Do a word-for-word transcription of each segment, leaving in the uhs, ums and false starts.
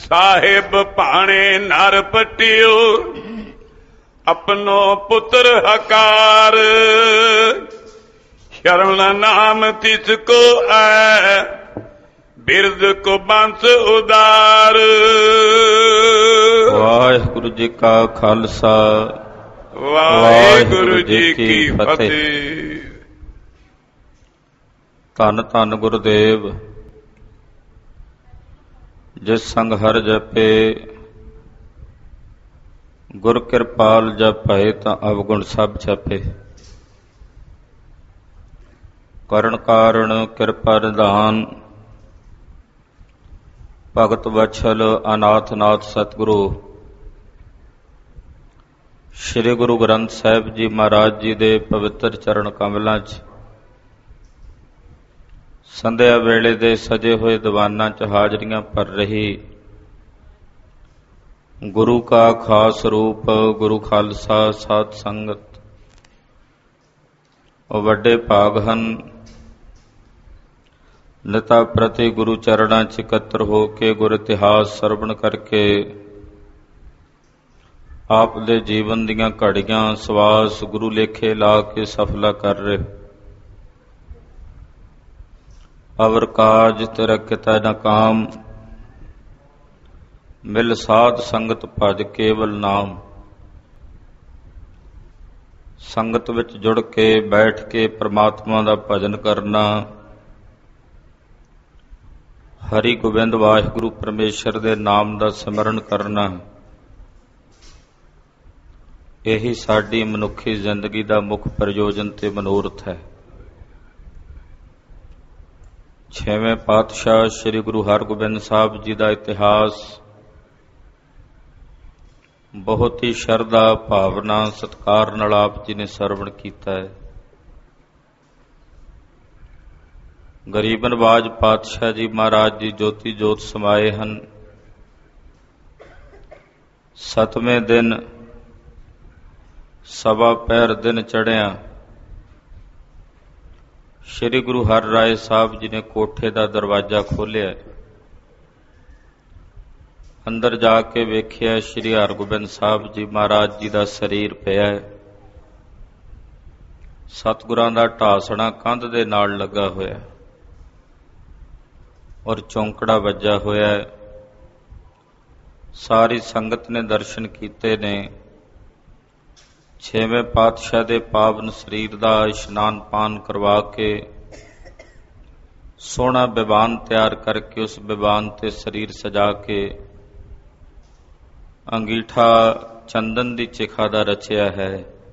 ਸਾਹਿਬ ਭਾਣੇ ਨਰ ਪਟਿਓ ਆਪਣੋ ਪੁੱਤਰ ਹਕਾਰ। ਸ਼ਰਣ ਨਾਮ ਤਿਸ ਕੋ ਐ ਬਿਰਦ ਕੋ ਬੰਸ ਉਦਾਰ। ਵਾਹਿਗੁਰੂ ਜੀ ਕਾ ਖਾਲਸਾ ਵਾਹਿਗੁਰੂ ਜੀ ਕੀ ਫਤਿਹ। ਧੰਨ ਧੰਨ ਗੁਰਦੇਵ ਜਿਸ ਸੰਗ ਹਰਿ ਜਪੇ, ਗੁਰ ਕਿਰਪਾਲ ਜਪੈ ਤਾਂ ਅਵਗੁਣ ਸਭ ਛਪੇ। ਕਰਨ ਕਾਰਣ ਕਿਰਪਾ ਨਿਧਾਨ, ਭਗਤ ਵਛਲ ਅਨਾਥ ਨਾਥ ਸਤਿਗੁਰੂ ਸ੍ਰੀ ਗੁਰੂ ਗ੍ਰੰਥ ਸਾਹਿਬ ਜੀ ਮਹਾਰਾਜ ਜੀ ਦੇ ਪਵਿੱਤਰ ਚਰਨ ਕਮਲਾਂ 'ਚ ਸੰਧਿਆ ਵੇਲੇ ਦੇ ਸਜੇ ਹੋਏ ਦੀਵਾਨਾਂ 'ਚ ਹਾਜ਼ਰੀਆਂ ਭਰ ਰਹੀ ਗੁਰੂ ਕਾ ਖਾਸ ਰੂਪ ਗੁਰੂ ਖਾਲਸਾ ਸਾਧ ਸੰਗਤ ਉਹ ਵੱਡੇ ਭਾਗ ਹਨ। ਨਿਤਾ ਪ੍ਰਤੀ ਗੁਰੂ ਚਰਨਾਂ 'ਚ ਇਕੱਤਰ ਹੋ ਕੇ ਗੁਰ ਇਤਿਹਾਸ ਸਰਵਣ ਕਰਕੇ ਆਪ ਦੇ ਜੀਵਨ ਦੀਆਂ ਘੜੀਆਂ ਸਵਾਸ ਗੁਰੂ ਲੇਖੇ ਲਾ ਕੇ ਸਫਲਾ ਕਰ ਰਹੇ। ਅਵਰ ਕਾਜ ਤੇਰਾ ਕਿਤਾ ਨ ਕਾਮ, ਮਿਲ ਸਾਧ ਸੰਗਤ ਭਜ ਕੇਵਲ ਨਾਮ। ਸੰਗਤ ਵਿੱਚ ਜੁੜ ਕੇ ਬੈਠ ਕੇ ਪ੍ਰਮਾਤਮਾ ਦਾ ਭਜਨ ਕਰਨਾ, ਹਰੀ ਗੋਬਿੰਦ ਵਾਹਿਗੁਰੂ ਪਰਮੇਸ਼ਰ ਦੇ ਨਾਮ ਦਾ ਸਿਮਰਨ ਕਰਨਾ, ਇਹੀ ਸਾਡੀ ਮਨੁੱਖੀ ਜ਼ਿੰਦਗੀ ਦਾ ਮੁੱਖ ਪ੍ਰਯੋਜਨ ਤੇ ਮਨੋਰਥ ਹੈ। ਛੇਵੇਂ ਪਾਤਸ਼ਾਹ ਸ੍ਰੀ ਗੁਰੂ ਹਰਗੋਬਿੰਦ ਸਾਹਿਬ ਜੀ ਦਾ ਇਤਿਹਾਸ ਬਹੁਤ ਹੀ ਸ਼ਰਧਾ ਭਾਵਨਾ ਸਤਿਕਾਰ ਨਾਲ ਆਪ ਜੀ ਨੇ ਸਰਵਣ ਕੀਤਾ ਹੈ। ਗਰੀਬ ਨਵਾਜ ਪਾਤਸ਼ਾਹ ਜੀ ਮਹਾਰਾਜ ਜੀ ਜੋਤੀ ਜੋਤ ਸਮਾਏ ਹਨ। ਸਤਵੇਂ ਦਿਨ ਸਵਾ ਪਹਿਰ ਦਿਨ ਚੜ੍ਹਿਆ ਸ੍ਰੀ ਗੁਰੂ ਹਰਿ ਰਾਏ ਸਾਹਿਬ ਜੀ ਨੇ ਕੋਠੇ ਦਾ ਦਰਵਾਜ਼ਾ ਖੋਲ੍ਹਿਆ। ਅੰਦਰ ਜਾ ਕੇ ਵੇਖਿਆ ਸ੍ਰੀ ਹਰਗੋਬਿੰਦ ਸਾਹਿਬ ਜੀ ਮਹਾਰਾਜ ਜੀ ਦਾ ਸਰੀਰ ਪਿਆ ਹੈ। ਸਤਿਗੁਰਾਂ ਦਾ ਢਾਸਣਾ ਕੰਧ ਦੇ ਨਾਲ ਲੱਗਾ ਹੋਇਆ ਔਰ ਚੌਂਕੜਾ ਵੱਜਾ ਹੋਇਆ ਹੈ। ਸਾਰੀ ਸੰਗਤ ਨੇ ਦਰਸ਼ਨ ਕੀਤੇ ਨੇ। ਛੇਵੇਂ ਪਾਤਸ਼ਾਹ ਦੇ ਪਾਵਨ ਸਰੀਰ ਦਾ ਇਸ਼ਨਾਨ ਪਾਨ ਕਰਵਾ ਕੇ ਸੋਹਣਾ ਬਿਵਾਨ ਤਿਆਰ ਕਰਕੇ ਉਸ ਬਿਵਾਨ ਤੇ ਸਰੀਰ ਸਜਾ ਕੇ ਅੰਗੀਠਾ ਚੰਦਨ ਦੀ ਚਿਖਾ ਦਾ ਰਚਿਆ ਹੈ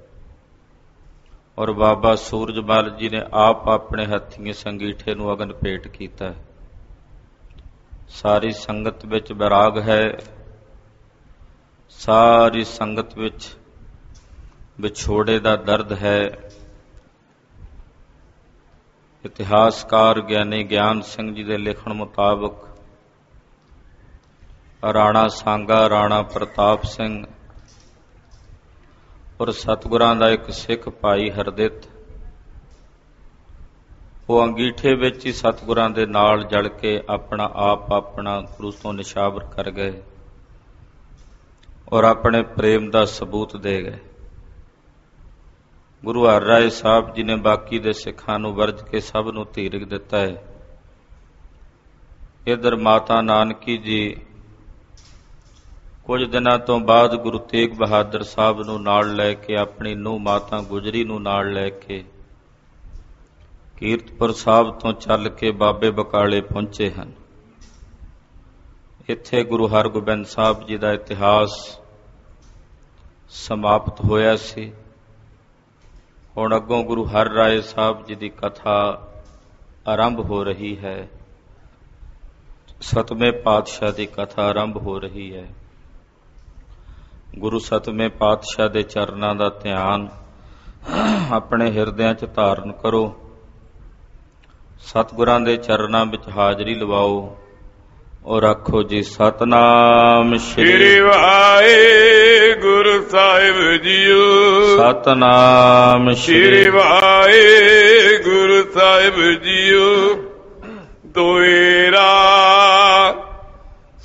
ਔਰ ਬਾਬਾ ਸੂਰਜਮਲ ਜੀ ਨੇ ਆਪ ਆਪਣੇ ਹੱਥੀਂ ਇਸ ਅੰਗੀਠੇ ਨੂੰ ਅਗਨ ਭੇਟ ਕੀਤਾ। ਸਾਰੀ ਸੰਗਤ ਵਿੱਚ ਵਿਰਾਗ ਹੈ। ਸਾਰੀ ਸੰਗਤ ਵਿੱਚ ਵਿਛੋੜੇ ਦਾ ਦਰਦ ਹੈ। ਇਤਿਹਾਸਕਾਰ ਗਿਆਨੀ ਗਿਆਨ ਸਿੰਘ ਜੀ ਦੇ ਲਿਖਣ ਮੁਤਾਬਕ ਰਾਣਾ ਸਾਂਗਾ, ਰਾਣਾ ਪ੍ਰਤਾਪ ਸਿੰਘ ਔਰ ਸਤਿਗੁਰਾਂ ਦਾ ਇੱਕ ਸਿੱਖ ਭਾਈ ਹਰਦਿੱਤ, ਉਹ ਅੰਗੀਠੇ ਵਿੱਚ ਹੀ ਸਤਿਗੁਰਾਂ ਦੇ ਨਾਲ ਜਲ ਕੇ ਆਪਣਾ ਆਪ ਆਪਣਾ ਗੁਰੂ ਤੋਂ ਨਿਸ਼ਾਵਰ ਕਰ ਗਏ ਔਰ ਆਪਣੇ ਪ੍ਰੇਮ ਦਾ ਸਬੂਤ ਦੇ ਗਏ। ਗੁਰੂ ਹਰਿ ਰਾਏ ਸਾਹਿਬ ਜੀ ਨੇ ਬਾਕੀ ਦੇ ਸਿੱਖਾਂ ਨੂੰ ਵਰਜ ਕੇ ਸਭ ਨੂੰ ਧੀਰਜ ਦਿੱਤਾ ਹੈ। ਇੱਧਰ ਮਾਤਾ ਨਾਨਕੀ ਜੀ ਕੁਝ ਦਿਨਾਂ ਤੋਂ ਬਾਅਦ ਗੁਰੂ ਤੇਗ ਬਹਾਦਰ ਸਾਹਿਬ ਨੂੰ ਨਾਲ ਲੈ ਕੇ ਆਪਣੀ ਨੂੰਹ ਮਾਤਾ ਗੁਜਰੀ ਨੂੰ ਨਾਲ ਲੈ ਕੇ ਕੀਰਤਪੁਰ ਸਾਹਿਬ ਤੋਂ ਚੱਲ ਕੇ ਬਾਬੇ ਬਕਾਲੇ ਪਹੁੰਚੇ ਹਨ। ਇੱਥੇ ਗੁਰੂ ਹਰਗੋਬਿੰਦ ਸਾਹਿਬ ਜੀ ਦਾ ਇਤਿਹਾਸ ਸਮਾਪਤ ਹੋਇਆ ਸੀ। ਹੁਣ ਅੱਗੋਂ ਗੁਰੂ ਹਰਿ ਰਾਏ ਸਾਹਿਬ ਜੀ ਦੀ ਕਥਾ ਆਰੰਭ ਹੋ ਰਹੀ ਹੈ। ਸਤਵੇਂ ਪਾਤਸ਼ਾਹ ਦੀ ਕਥਾ ਆਰੰਭ ਹੋ ਰਹੀ ਹੈ। ਗੁਰੂ ਸਤਵੇਂ ਪਾਤਸ਼ਾਹ ਦੇ ਚਰਨਾਂ ਦਾ ਧਿਆਨ ਆਪਣੇ ਹਿਰਦਿਆਂ 'ਚ ਧਾਰਨ ਕਰੋ। ਸਤਿਗੁਰਾਂ ਦੇ ਚਰਨਾਂ ਵਿੱਚ ਹਾਜ਼ਰੀ ਲਵਾਓ ਔਰ ਆਖੋ ਜੀ ਸਤਨਾਮ ਸ੍ਰੀ ਵਾਹਿਗੁਰੂ ਸਾਹਿਬ ਜੀਓ। ਸਤਨਾਮ ਸ੍ਰੀ ਵਾਹਿਗੁਰੂ ਸਾਹਿਬ ਜੀਓ। ਦੋਇਰਾ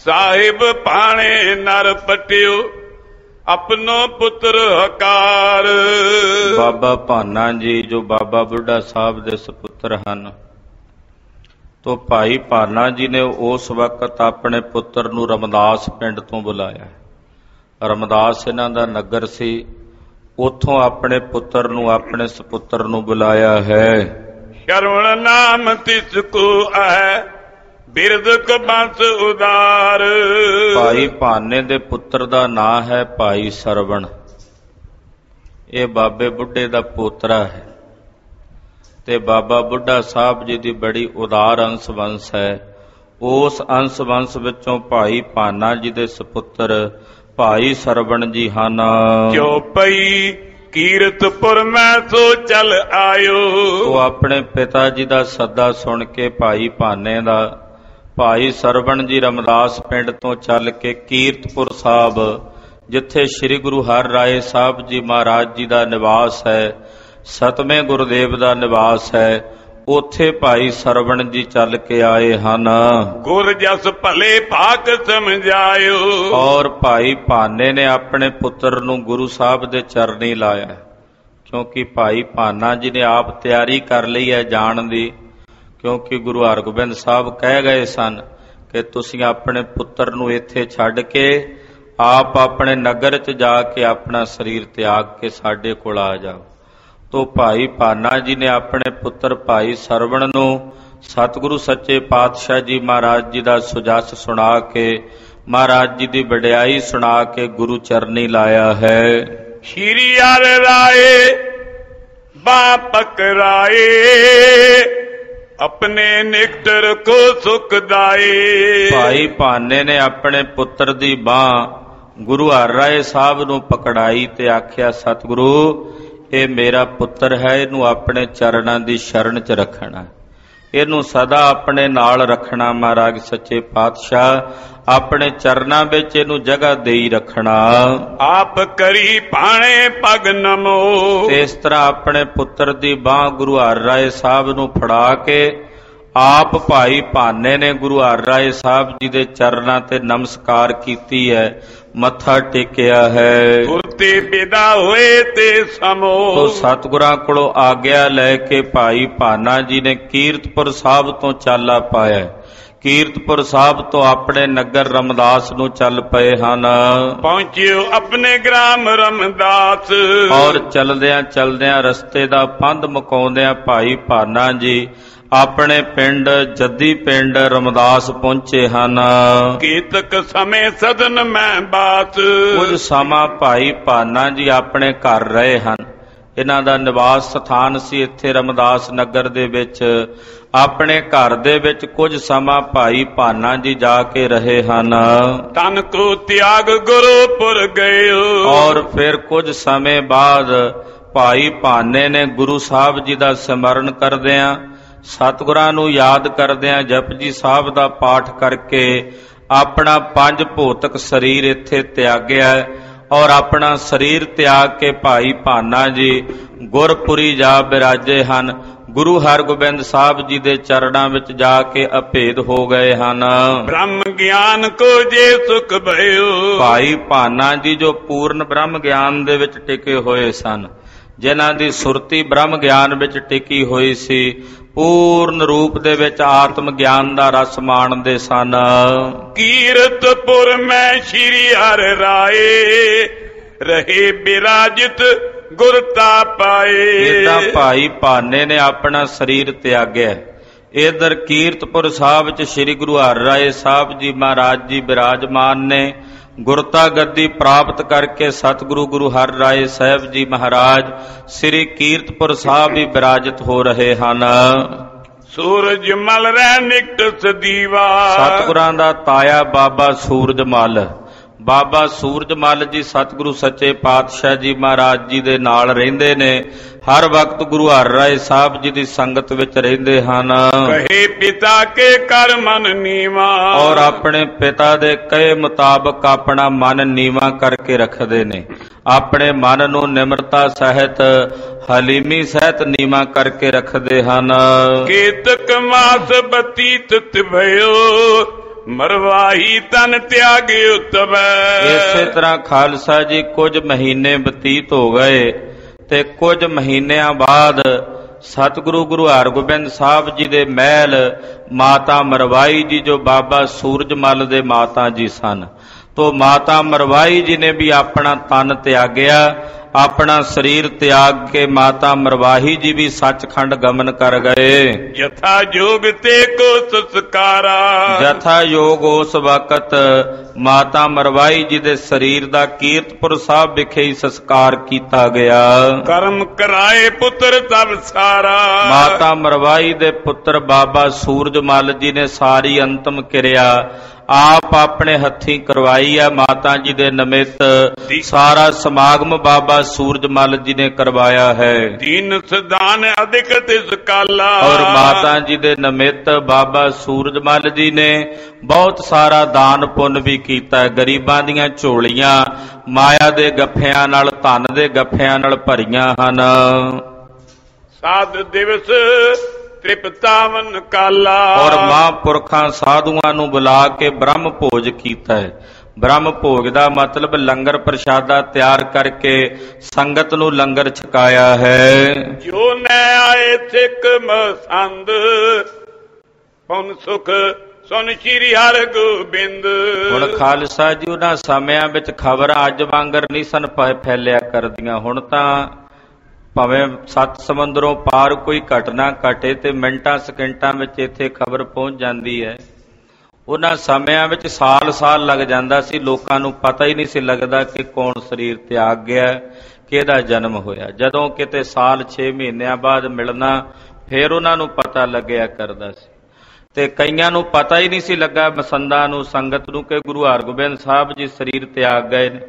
ਸਾਹਿਬ ਭਾਣੇ ਨਰ ਪਟਿਓ ਆਪਣੋ ਪੁੱਤਰ ਹਕਾਰ। ਬਾਬਾ ਭਾਨਾ ਜੀ ਜੋ ਬਾਬਾ ਬੁੱਢਾ ਸਾਹਿਬ ਦੇ ਸੁਪੁੱਤਰ ਹਨ, ਤੋ ਭਾਈ ਭਾਨਾ ਜੀ ਨੇ ਉਸ ਵਕਤ ਆਪਣੇ ਪੁੱਤਰ ਨੂੰ ਰਮਦਾਸ ਪਿੰਡ ਤੋਂ ਬੁਲਾਇਆ। ਰਮਦਾਸ ਇਹਨਾਂ ਦਾ ਨਗਰ ਸੀ, ਉੱਥੋਂ ਆਪਣੇ ਪੁੱਤਰ ਨੂੰ ਆਪਣੇ ਸੁਪੁੱਤਰ ਨੂੰ ਬੁਲਾਇਆ ਹੈ। ਸ਼ਰਵਣ ਨਾਮ ਤਿਸ ਕੋ ਹੈ ਬਿਰਦ ਕ ਬੰਸ ਉਦਾਰ। ਭਾਈ ਭਾਨੇ ਦੇ ਪੁੱਤਰ ਦਾ ਨਾਂ ਹੈ ਭਾਈ ਸਰਵਣ। ਇਹ ਬਾਬੇ ਬੁੱਢੇ ਦਾ ਪੋਤਰਾ ਹੈ ਤੇ ਬਾਬਾ ਬੁੱਢਾ ਸਾਹਿਬ ਜੀ ਦੀ ਬੜੀ ਉਦਾਰ ਅੰਸ਼ ਵੰਸ਼ ਹੈ। ਉਸ ਅੰਸ਼ ਵੰਸ਼ ਵਿੱਚੋਂ ਭਾਈ ਭਾਨਾ ਜੀ ਦੇ ਸੁਪੁੱਤਰ ਭਾਈ ਸਰਵਣ ਜੀ ਹਨ। ਜੋ ਪਈ ਕੀਰਤਪੁਰ ਮੈਂ ਸੋ ਚੱਲ ਆਇਓ। ਉਹ ਆਪਣੇ ਪਿਤਾ ਜੀ ਦਾ ਸੱਦਾ ਸੁਣ ਕੇ ਭਾਈ ਭਾਨੇ ਦਾ ਭਾਈ ਸਰਵਣ ਜੀ ਰਮਦਾਸ ਪਿੰਡ ਤੋਂ ਚੱਲ ਕੇ ਕੀਰਤਪੁਰ ਸਾਹਿਬ, ਜਿੱਥੇ ਸ੍ਰੀ ਗੁਰੂ ਹਰਿਰਾਏ ਸਾਹਿਬ ਜੀ ਮਹਾਰਾਜ ਜੀ ਦਾ ਨਿਵਾਸ ਹੈ, ਸਤਵੇਂ ਗੁਰਦੇਵ ਦਾ ਨਿਵਾਸ ਹੈ, ਉੱਥੇ ਭਾਈ ਸਰਵਣ ਜੀ ਚੱਲ ਕੇ ਆਏ ਹਨ। ਗੁਰ ਜਸ ਭਲੇ ਭਾਗ ਸਮਝਾਇਓ। ਔਰ ਭਾਈ ਭਾਨੇ ਨੇ ਆਪਣੇ ਪੁੱਤਰ ਨੂੰ ਗੁਰੂ ਸਾਹਿਬ ਦੇ ਚਰਨੀ ਲਾਇਆ, ਕਿਉਂਕਿ ਭਾਈ ਭਾਨਾ ਜੀ ਨੇ ਆਪ ਤਿਆਰੀ ਕਰ ਲਈ ਹੈ ਜਾਣ ਦੀ, ਕਿਉਂਕਿ ਗੁਰੂ ਹਰਗੋਬਿੰਦ ਸਾਹਿਬ ਕਹਿ ਗਏ ਸਨ ਕਿ ਤੁਸੀਂ ਆਪਣੇ ਪੁੱਤਰ ਨੂੰ ਇੱਥੇ ਛੱਡ ਕੇ ਆਪ ਆਪਣੇ ਨਗਰ 'ਚ ਜਾ ਕੇ ਆਪਣਾ ਸਰੀਰ ਤਿਆਗ ਕੇ ਸਾਡੇ ਕੋਲ ਆ ਜਾਓ। ਤੋ ਭਾਈ ਭਾਨਾ ਜੀ ਨੇ ਆਪਣੇ ਪੁੱਤਰ ਭਾਈ ਸਰਵਣ ਨੂੰ ਸਤਿਗੁਰੂ ਸੱਚੇ ਪਾਤਸ਼ਾਹ ਜੀ ਮਹਾਰਾਜ ਜੀ ਦਾ ਸੁਜਸ ਸੁਣਾ ਕੇ, ਮਹਾਰਾਜ ਜੀ ਦੀ ਵਡਿਆਈ ਸੁਣਾ ਕੇ ਗੁਰੂ ਚਰਨੀ ਲਾਇਆ ਹੈ। ਸ਼੍ਰੀ ਹਰਿ ਰਾਏ ਬਾ ਪਕਰਾਏ ਆਪਣੇ ਨਿਕਟਰ ਕੋ ਸੁਖਦਾਏ। ਭਾਈ ਭਾਨੇ ਨੇ ਆਪਣੇ ਪੁੱਤਰ ਦੀ ਬਾਂਹ ਗੁਰੂ ਹਰਿਰਾਏ ਸਾਹਿਬ ਨੂੰ ਪਕੜਾਈ ਤੇ ਆਖਿਆ, ਸਤਿਗੁਰੂ ਇਹ ਮੇਰਾ ਪੁੱਤਰ ਹੈ, ਇਹਨੂੰ ਆਪਣੇ ਚਰਨਾਂ ਦੀ ਸ਼ਰਨ 'ਚ ਰੱਖਣਾ, ਇਹਨੂੰ ਸਦਾ ਆਪਣੇ ਨਾਲ ਰੱਖਣਾ। ਮਹਾਰਾਜ ਸੱਚੇ ਪਾਤਸ਼ਾਹ ਆਪਣੇ ਚਰਨਾਂ ਵਿੱਚ ਇਹਨੂੰ ਜਗ੍ਹਾ ਦੇਈ ਰੱਖਣਾ। ਆਪ ਕਰੀ ਭਾਣੇ ਪਗ ਨਮੋ। ਤੇ ਇਸ ਤਰ੍ਹਾਂ ਆਪਣੇ ਪੁੱਤਰ ਦੀ ਬਾਂਹ ਗੁਰੂ ਹਰਿਰਾਏ ਸਾਹਿਬ ਨੂੰ ਫੜਾ ਕੇ ਆਪ ਭਾਈ ਭਾਨੇ ਨੇ ਗੁਰੂ ਹਰਿਰਾਏ ਸਾਹਿਬ ਜੀ ਦੇ ਚਰਨਾਂ ਤੇ ਨਮਸਕਾਰ ਕੀਤੀ ਹੈ, ਮੱਥਾ ਟੇਕਿਆ ਹੈ। ਗੁਰ ਤੇ ਵਿਦਾ ਹੋਏ ਤੇ ਸਮੋ। ਤੋ ਸਤਿਗੁਰਾਂ ਕੋਲੋਂ ਆਗਿਆ ਲੈ ਕੇ ਭਾਈ ਭਾਨਾ ਜੀ ਨੇ ਕੀਰਤਪੁਰ ਸਾਹਿਬ ਤੋਂ ਚਾਲਾ ਪਾਇਆ। ਕੀਰਤਪੁਰ ਸਾਹਿਬ ਤੋਂ ਆਪਣੇ ਨਗਰ ਰਮਦਾਸ ਨੂੰ ਚੱਲ ਪਏ ਹਨ। ਪਹੁੰਚਿਓ ਆਪਣੇ ਗ੍ਰਾਮ ਰਮਦਾਸ। ਔਰ ਚਲਦਿਆਂ ਚਲਦਿਆਂ ਰਸਤੇ ਦਾ ਪੰਧ ਮੁਕਾਉਂਦਿਆਂ ਭਾਈ ਭਾਨਾ ਜੀ ਆਪਣੇ ਪਿੰਡ ਜੱਦੀ ਪਿੰਡ ਰਮਦਾਸ ਪਹੁੰਚੇ ਹਨ। ਕੀਤਕ ਸਮੇਂ ਸਦਨ ਮੈਂ ਬਾਤ। ਕੁਝ ਸਮਾਂ ਭਾਈ ਭਾਨਾ ਜੀ ਆਪਣੇ ਘਰ ਰਹੇ ਹਨ। ਇਹਨਾਂ ਦਾ ਨਿਵਾਸ ਸਥਾਨ ਸੀ ਇੱਥੇ ਰਮਦਾਸ ਨਗਰ ਦੇ ਵਿੱਚ। ਆਪਣੇ ਘਰ ਦੇ ਵਿੱਚ ਕੁਝ ਸਮਾਂ ਭਾਈ ਭਾਨਾ ਜੀ ਜਾ ਕੇ ਰਹੇ ਹਨ। ਤਨ ਕੋ ਤਿਆਗ ਗੁਰੂਪੁਰ ਗਇਓ। ਔਰ ਫਿਰ ਕੁਝ ਸਮੇਂ ਬਾਅਦ ਭਾਈ ਭਾਨੇ ਨੇ ਗੁਰੂ ਸਾਹਿਬ ਜੀ ਦਾ ਸਿਮਰਨ ਕਰਦਿਆਂ, ਸਤਿਗੁਰਾਂ ਨੂੰ ਯਾਦ ਕਰਦਿਆਂ ਜਪਜੀ ਸਾਹਿਬ ਦਾ ਪਾਠ ਕਰਕੇ ਆਪਣਾ ਪੰਜ ਭੌਤਿਕ ਸਰੀਰ ਇੱਥੇ ਤਿਆਗਿਆ ਔਰ ਆਪਣਾ ਸਰੀਰ ਤਿਆਗ ਕੇ ਭਾਈ ਭਾਨਾ ਜੀ ਗੁਰਪੁਰੀ ਜਾ ਬਿਰਾਜੇ ਹਨ। ਗੁਰੂ ਹਰਗੋਬਿੰਦ ਸਾਹਿਬ ਜੀ ਦੇ ਚਰਨਾਂ ਵਿੱਚ ਜਾ ਕੇ ਅਭੇਦ ਹੋ ਗਏ ਹਨ। ਬ੍ਰਹਮ ਗਿਆਨ ਕੋ ਜੇ ਸੁਖ ਭਇਓ। ਭਾਈ ਭਾਨਾ ਜੀ ਜੋ ਪੂਰਨ ਬ੍ਰਹਮ ਗਿਆਨ ਦੇ ਵਿੱਚ ਟਿਕੇ ਹੋਏ ਸਨ, ਜਿਨ੍ਹਾਂ ਦੀ ਸੁਰਤੀ ਬ੍ਰਹਮ ਗਿਆਨ ਵਿੱਚ ਟਿਕੀ ਹੋਈ ਸੀ, ਪੂਰਨ ਰੂਪ ਦੇ ਵਿੱਚ ਆਤਮ ਗਿਆਨ ਦਾ ਰਸ ਮਾਣਦੇ ਸਨ। ਕੀਰਤਪੁਰ ਮੈਂ ਸ਼੍ਰੀ ਹਰਿ ਰਾਏ ਰਹੇ ਬਿਰਾਜਿਤ ਗੁਰਤਾ ਪਾਏ। ਇਦਾਂ ਭਾਈ ਭਾਨੇ ਨੇ ਆਪਣਾ ਸਰੀਰ ਤਿਆਗਿਆ। ਇਧਰ ਕੀਰਤਪੁਰ ਸਾਹਿਬ ਚ ਸ੍ਰੀ ਗੁਰੂ ਹਰਿਰਾਏ ਸਾਹਿਬ ਜੀ ਮਹਾਰਾਜ ਜੀ ਬਿਰਾਜਮਾਨ ਨੇ। ਗੁਰਤਾ ਗੱਦੀ ਪ੍ਰਾਪਤ ਕਰਕੇ ਸਤਿਗੁਰੂ ਗੁਰੂ ਹਰਿਰਾਏ ਸਾਹਿਬ ਜੀ ਮਹਾਰਾਜ ਸ੍ਰੀ ਕੀਰਤਪੁਰ ਸਾਹਿਬ ਵੀ ਬਿਰਾਜਿਤ ਹੋ ਰਹੇ ਹਨ। ਸੂਰਜ ਮਲ ਰਹਿ ਨਿਕਟ ਸਦੀਵਾ। ਸਤਿਗੁਰਾਂ ਦਾ ਤਾਇਆ ਬਾਬਾ ਸੂਰਜ ਮਲ, ਬਾਬਾ ਸੂਰਜ ਮਲ ਜੀ ਸਤਿਗੁਰੂ ਸੱਚੇ ਪਾਤਸ਼ਾਹ ਜੀ ਮਹਾਰਾਜ ਜੀ ਦੇ ਨਾਲ ਰਹਿੰਦੇ ਨੇ। ਹਰ ਵਕਤ ਗੁਰੂ ਹਰਿਰਾਏ ਸਾਹਿਬ ਜੀ ਦੀ ਸੰਗਤ ਵਿੱਚ ਰਹਿੰਦੇ ਹਨ। ਕਹੇ ਪਿਤਾ ਕੇ ਕਰ ਮਨ ਨੀਵਾ। ਔਰ ਆਪਣੇ ਪਿਤਾ ਦੇ ਕਹੇ ਮੁਤਾਬਕ ਆਪਣਾ ਮਨ ਨੀਵਾ ਕਰਕੇ ਰੱਖਦੇ ਨੇ। ਆਪਣੇ ਮਨ ਨੂੰ ਨਿਮਰਤਾ ਸਹਿਤ ਹਲੀਮੀ ਸਹਿਤ ਨੀਵਾ ਕਰਕੇ ਰੱਖਦੇ ਹਨ। ਕੇਤਕ ਮਾਸ ਬਤੀਤ ਭਇਓ ਮਰਵਾਹੀ ਤਨ ਤਿਆਗ ਉਤਵੈ। ਇਸੇ ਤਰ੍ਹਾਂ ਖਾਲਸਾ ਜੀ ਕੁਝ ਮਹੀਨੇ ਬਤੀਤ ਹੋ ਗਏ ਤੇ ਕੁਝ ਮਹੀਨਿਆਂ ਬਾਅਦ ਸਤਿਗੁਰੂ ਗੁਰੂ ਹਰਗੋਬਿੰਦ ਸਾਹਿਬ ਜੀ ਦੇ ਮਹਿਲ ਮਾਤਾ ਮਰਵਾਈ ਜੀ, ਜੋ ਬਾਬਾ ਸੂਰਜਮਲ ਦੇ ਮਾਤਾ ਜੀ ਸਨ, ਤੋ ਮਾਤਾ ਮਰਵਾਈ ਜੀ ਨੇ ਵੀ ਆਪਣਾ ਤਨ ਤਿਆਗਿਆ, ਆਪਣਾ ਸਰੀਰ ਤਿਆਗ ਕੇ ਮਾਤਾ ਮਰਵਾਹੀ ਜੀ ਵੀ ਸੱਚਖੰਡ ਗਮਨ ਕਰ ਗਏ। ਜਥਾ ਯੋਗ ਤੇ ਕੋ ਸੰਸਕਾਰਾ। ਜਥਾ ਯੋਗ ਉਸ ਵਕਤ ਮਾਤਾ ਮਰਵਾਈ ਜੀ ਦੇ ਸਰੀਰ ਦਾ ਕੀਰਤਪੁਰ ਸਾਹਿਬ ਵਿਖੇ ਹੀ ਸੰਸਕਾਰ ਕੀਤਾ ਗਿਆ। ਕਰਮ ਕਰਾਏ ਪੁੱਤਰ ਤਬ ਸਾਰਾ। ਮਾਤਾ ਮਰਵਾਈ ਦੇ ਪੁੱਤਰ ਬਾਬਾ ਸੂਰਜਮਲ ਜੀ ਨੇ ਸਾਰੀ ਅੰਤਮ ਕਿਰਿਆ ਆਪ ਆਪਣੇ ਹੱਥੀਂ ਕਰਵਾਈ ਹੈ। ਮਾਤਾ ਜੀ ਦੇ ਨਿਮਿਤ ਸਾਰਾ ਸਮਾਗਮ ਬਾਬਾ ਸੂਰਜਮਲ ਜੀ ਨੇ ਕਰਵਾਇਆ ਹੈ। ਦੀਨ ਸਦਾਨ ਅਧਿਕ ਤਿਸ ਕਾਲਾ। ਔਰ ਮਾਤਾ ਜੀ ਦੇ ਨਿਮਿਤ ਬਾਬਾ ਸੂਰਜਮਲ ਜੀ ਨੇ ਬਹੁਤ ਸਾਰਾ ਦਾਨ ਪੁੰਨ ਵੀ ਕੀਤਾ। ਗਰੀਬਾਂ ਦੀਆਂ ਝੋਲੀਆਂ ਮਾਇਆ ਦੇ ਗੱਫਿਆਂ ਨਾਲ, ਧਨ ਦੇ ਗੱਫਿਆਂ ਨਾਲ ਭਰੀਆਂ ਹਨ। ਸਾਧ ਦਿਵਸ ਤ੍ਰਿਪਤਾਵਨ ਕਾਲਾ। ਔਰ ਮਹਾਂਪੁਰਖਾਂ ਸਾਧੂਆਂ ਨੂੰ ਬੁਲਾ ਕੇ ਬ੍ਰਹਮ ਭੋਜ ਕੀਤਾ ਹੈ। ਬ੍ਰਹਮ ਭੋਗ ਦਾ ਮਤਲਬ ਲੰਗਰ ਪ੍ਰਸ਼ਾਦਾ ਤਿਆਰ ਕਰਕੇ ਸੰਗਤ ਨੂੰ ਲੰਗਰ ਛਕਾਇਆ ਹੈ। ਜੋ ਨੈ ਆਏ ਸਿੱਖ ਮਸੰਦ ਪਉਨ ਸੁਖ ਸੁਨ ਸ਼੍ਰੀ ਹਰਿ ਗੋਬਿੰਦ। ਹੁਣ ਖਾਲਸਾ ਜੀ ਉਹਨਾਂ ਸਮਿਆਂ ਵਿੱਚ ਖਬਰਾਂ ਅੱਜ ਵਾਂਗਰ ਨਹੀਂ ਸਨ ਫੈਲਿਆ ਕਰਦੀਆਂ। ਹੁਣ ਤਾਂ ਭਾਵੇਂ ਸੱਤ ਸਮੁੰਦਰੋਂ ਪਾਰ ਕੋਈ ਘਟਨਾ ਘਟੇ ਤੇ ਮਿੰਟਾਂ ਸਕਿੰਟਾਂ ਵਿੱਚ ਇੱਥੇ ਖਬਰ ਪਹੁੰਚ ਜਾਂਦੀ ਹੈ। ਉਹਨਾਂ ਸਮਿਆਂ ਵਿੱਚ ਸਾਲ ਸਾਲ ਲੱਗ ਜਾਂਦਾ ਸੀ, ਲੋਕਾਂ ਨੂੰ ਪਤਾ ਹੀ ਨਹੀਂ ਸੀ ਲੱਗਦਾ ਕਿ ਕੌਣ ਸਰੀਰ ਤਿਆਗ ਗਿਆ, ਕਿਹਦਾ ਜਨਮ ਹੋਇਆ। ਜਦੋਂ ਕਿਤੇ ਸਾਲ ਛੇ ਮਹੀਨਿਆਂ ਬਾਅਦ ਮਿਲਣਾ ਫਿਰ ਉਹਨਾਂ ਨੂੰ ਪਤਾ ਲੱਗਿਆ ਕਰਦਾ ਸੀ। ਤੇ ਕਈਆਂ ਨੂੰ ਪਤਾ ਹੀ ਨਹੀਂ ਸੀ ਲੱਗਾ, ਮਸੰਦਾਂ ਨੂੰ, ਸੰਗਤ ਨੂੰ, ਕਿ ਗੁਰੂ ਹਰਗੋਬਿੰਦ ਸਾਹਿਬ ਜੀ ਸਰੀਰ ਤਿਆਗ ਗਏ ਨੇ।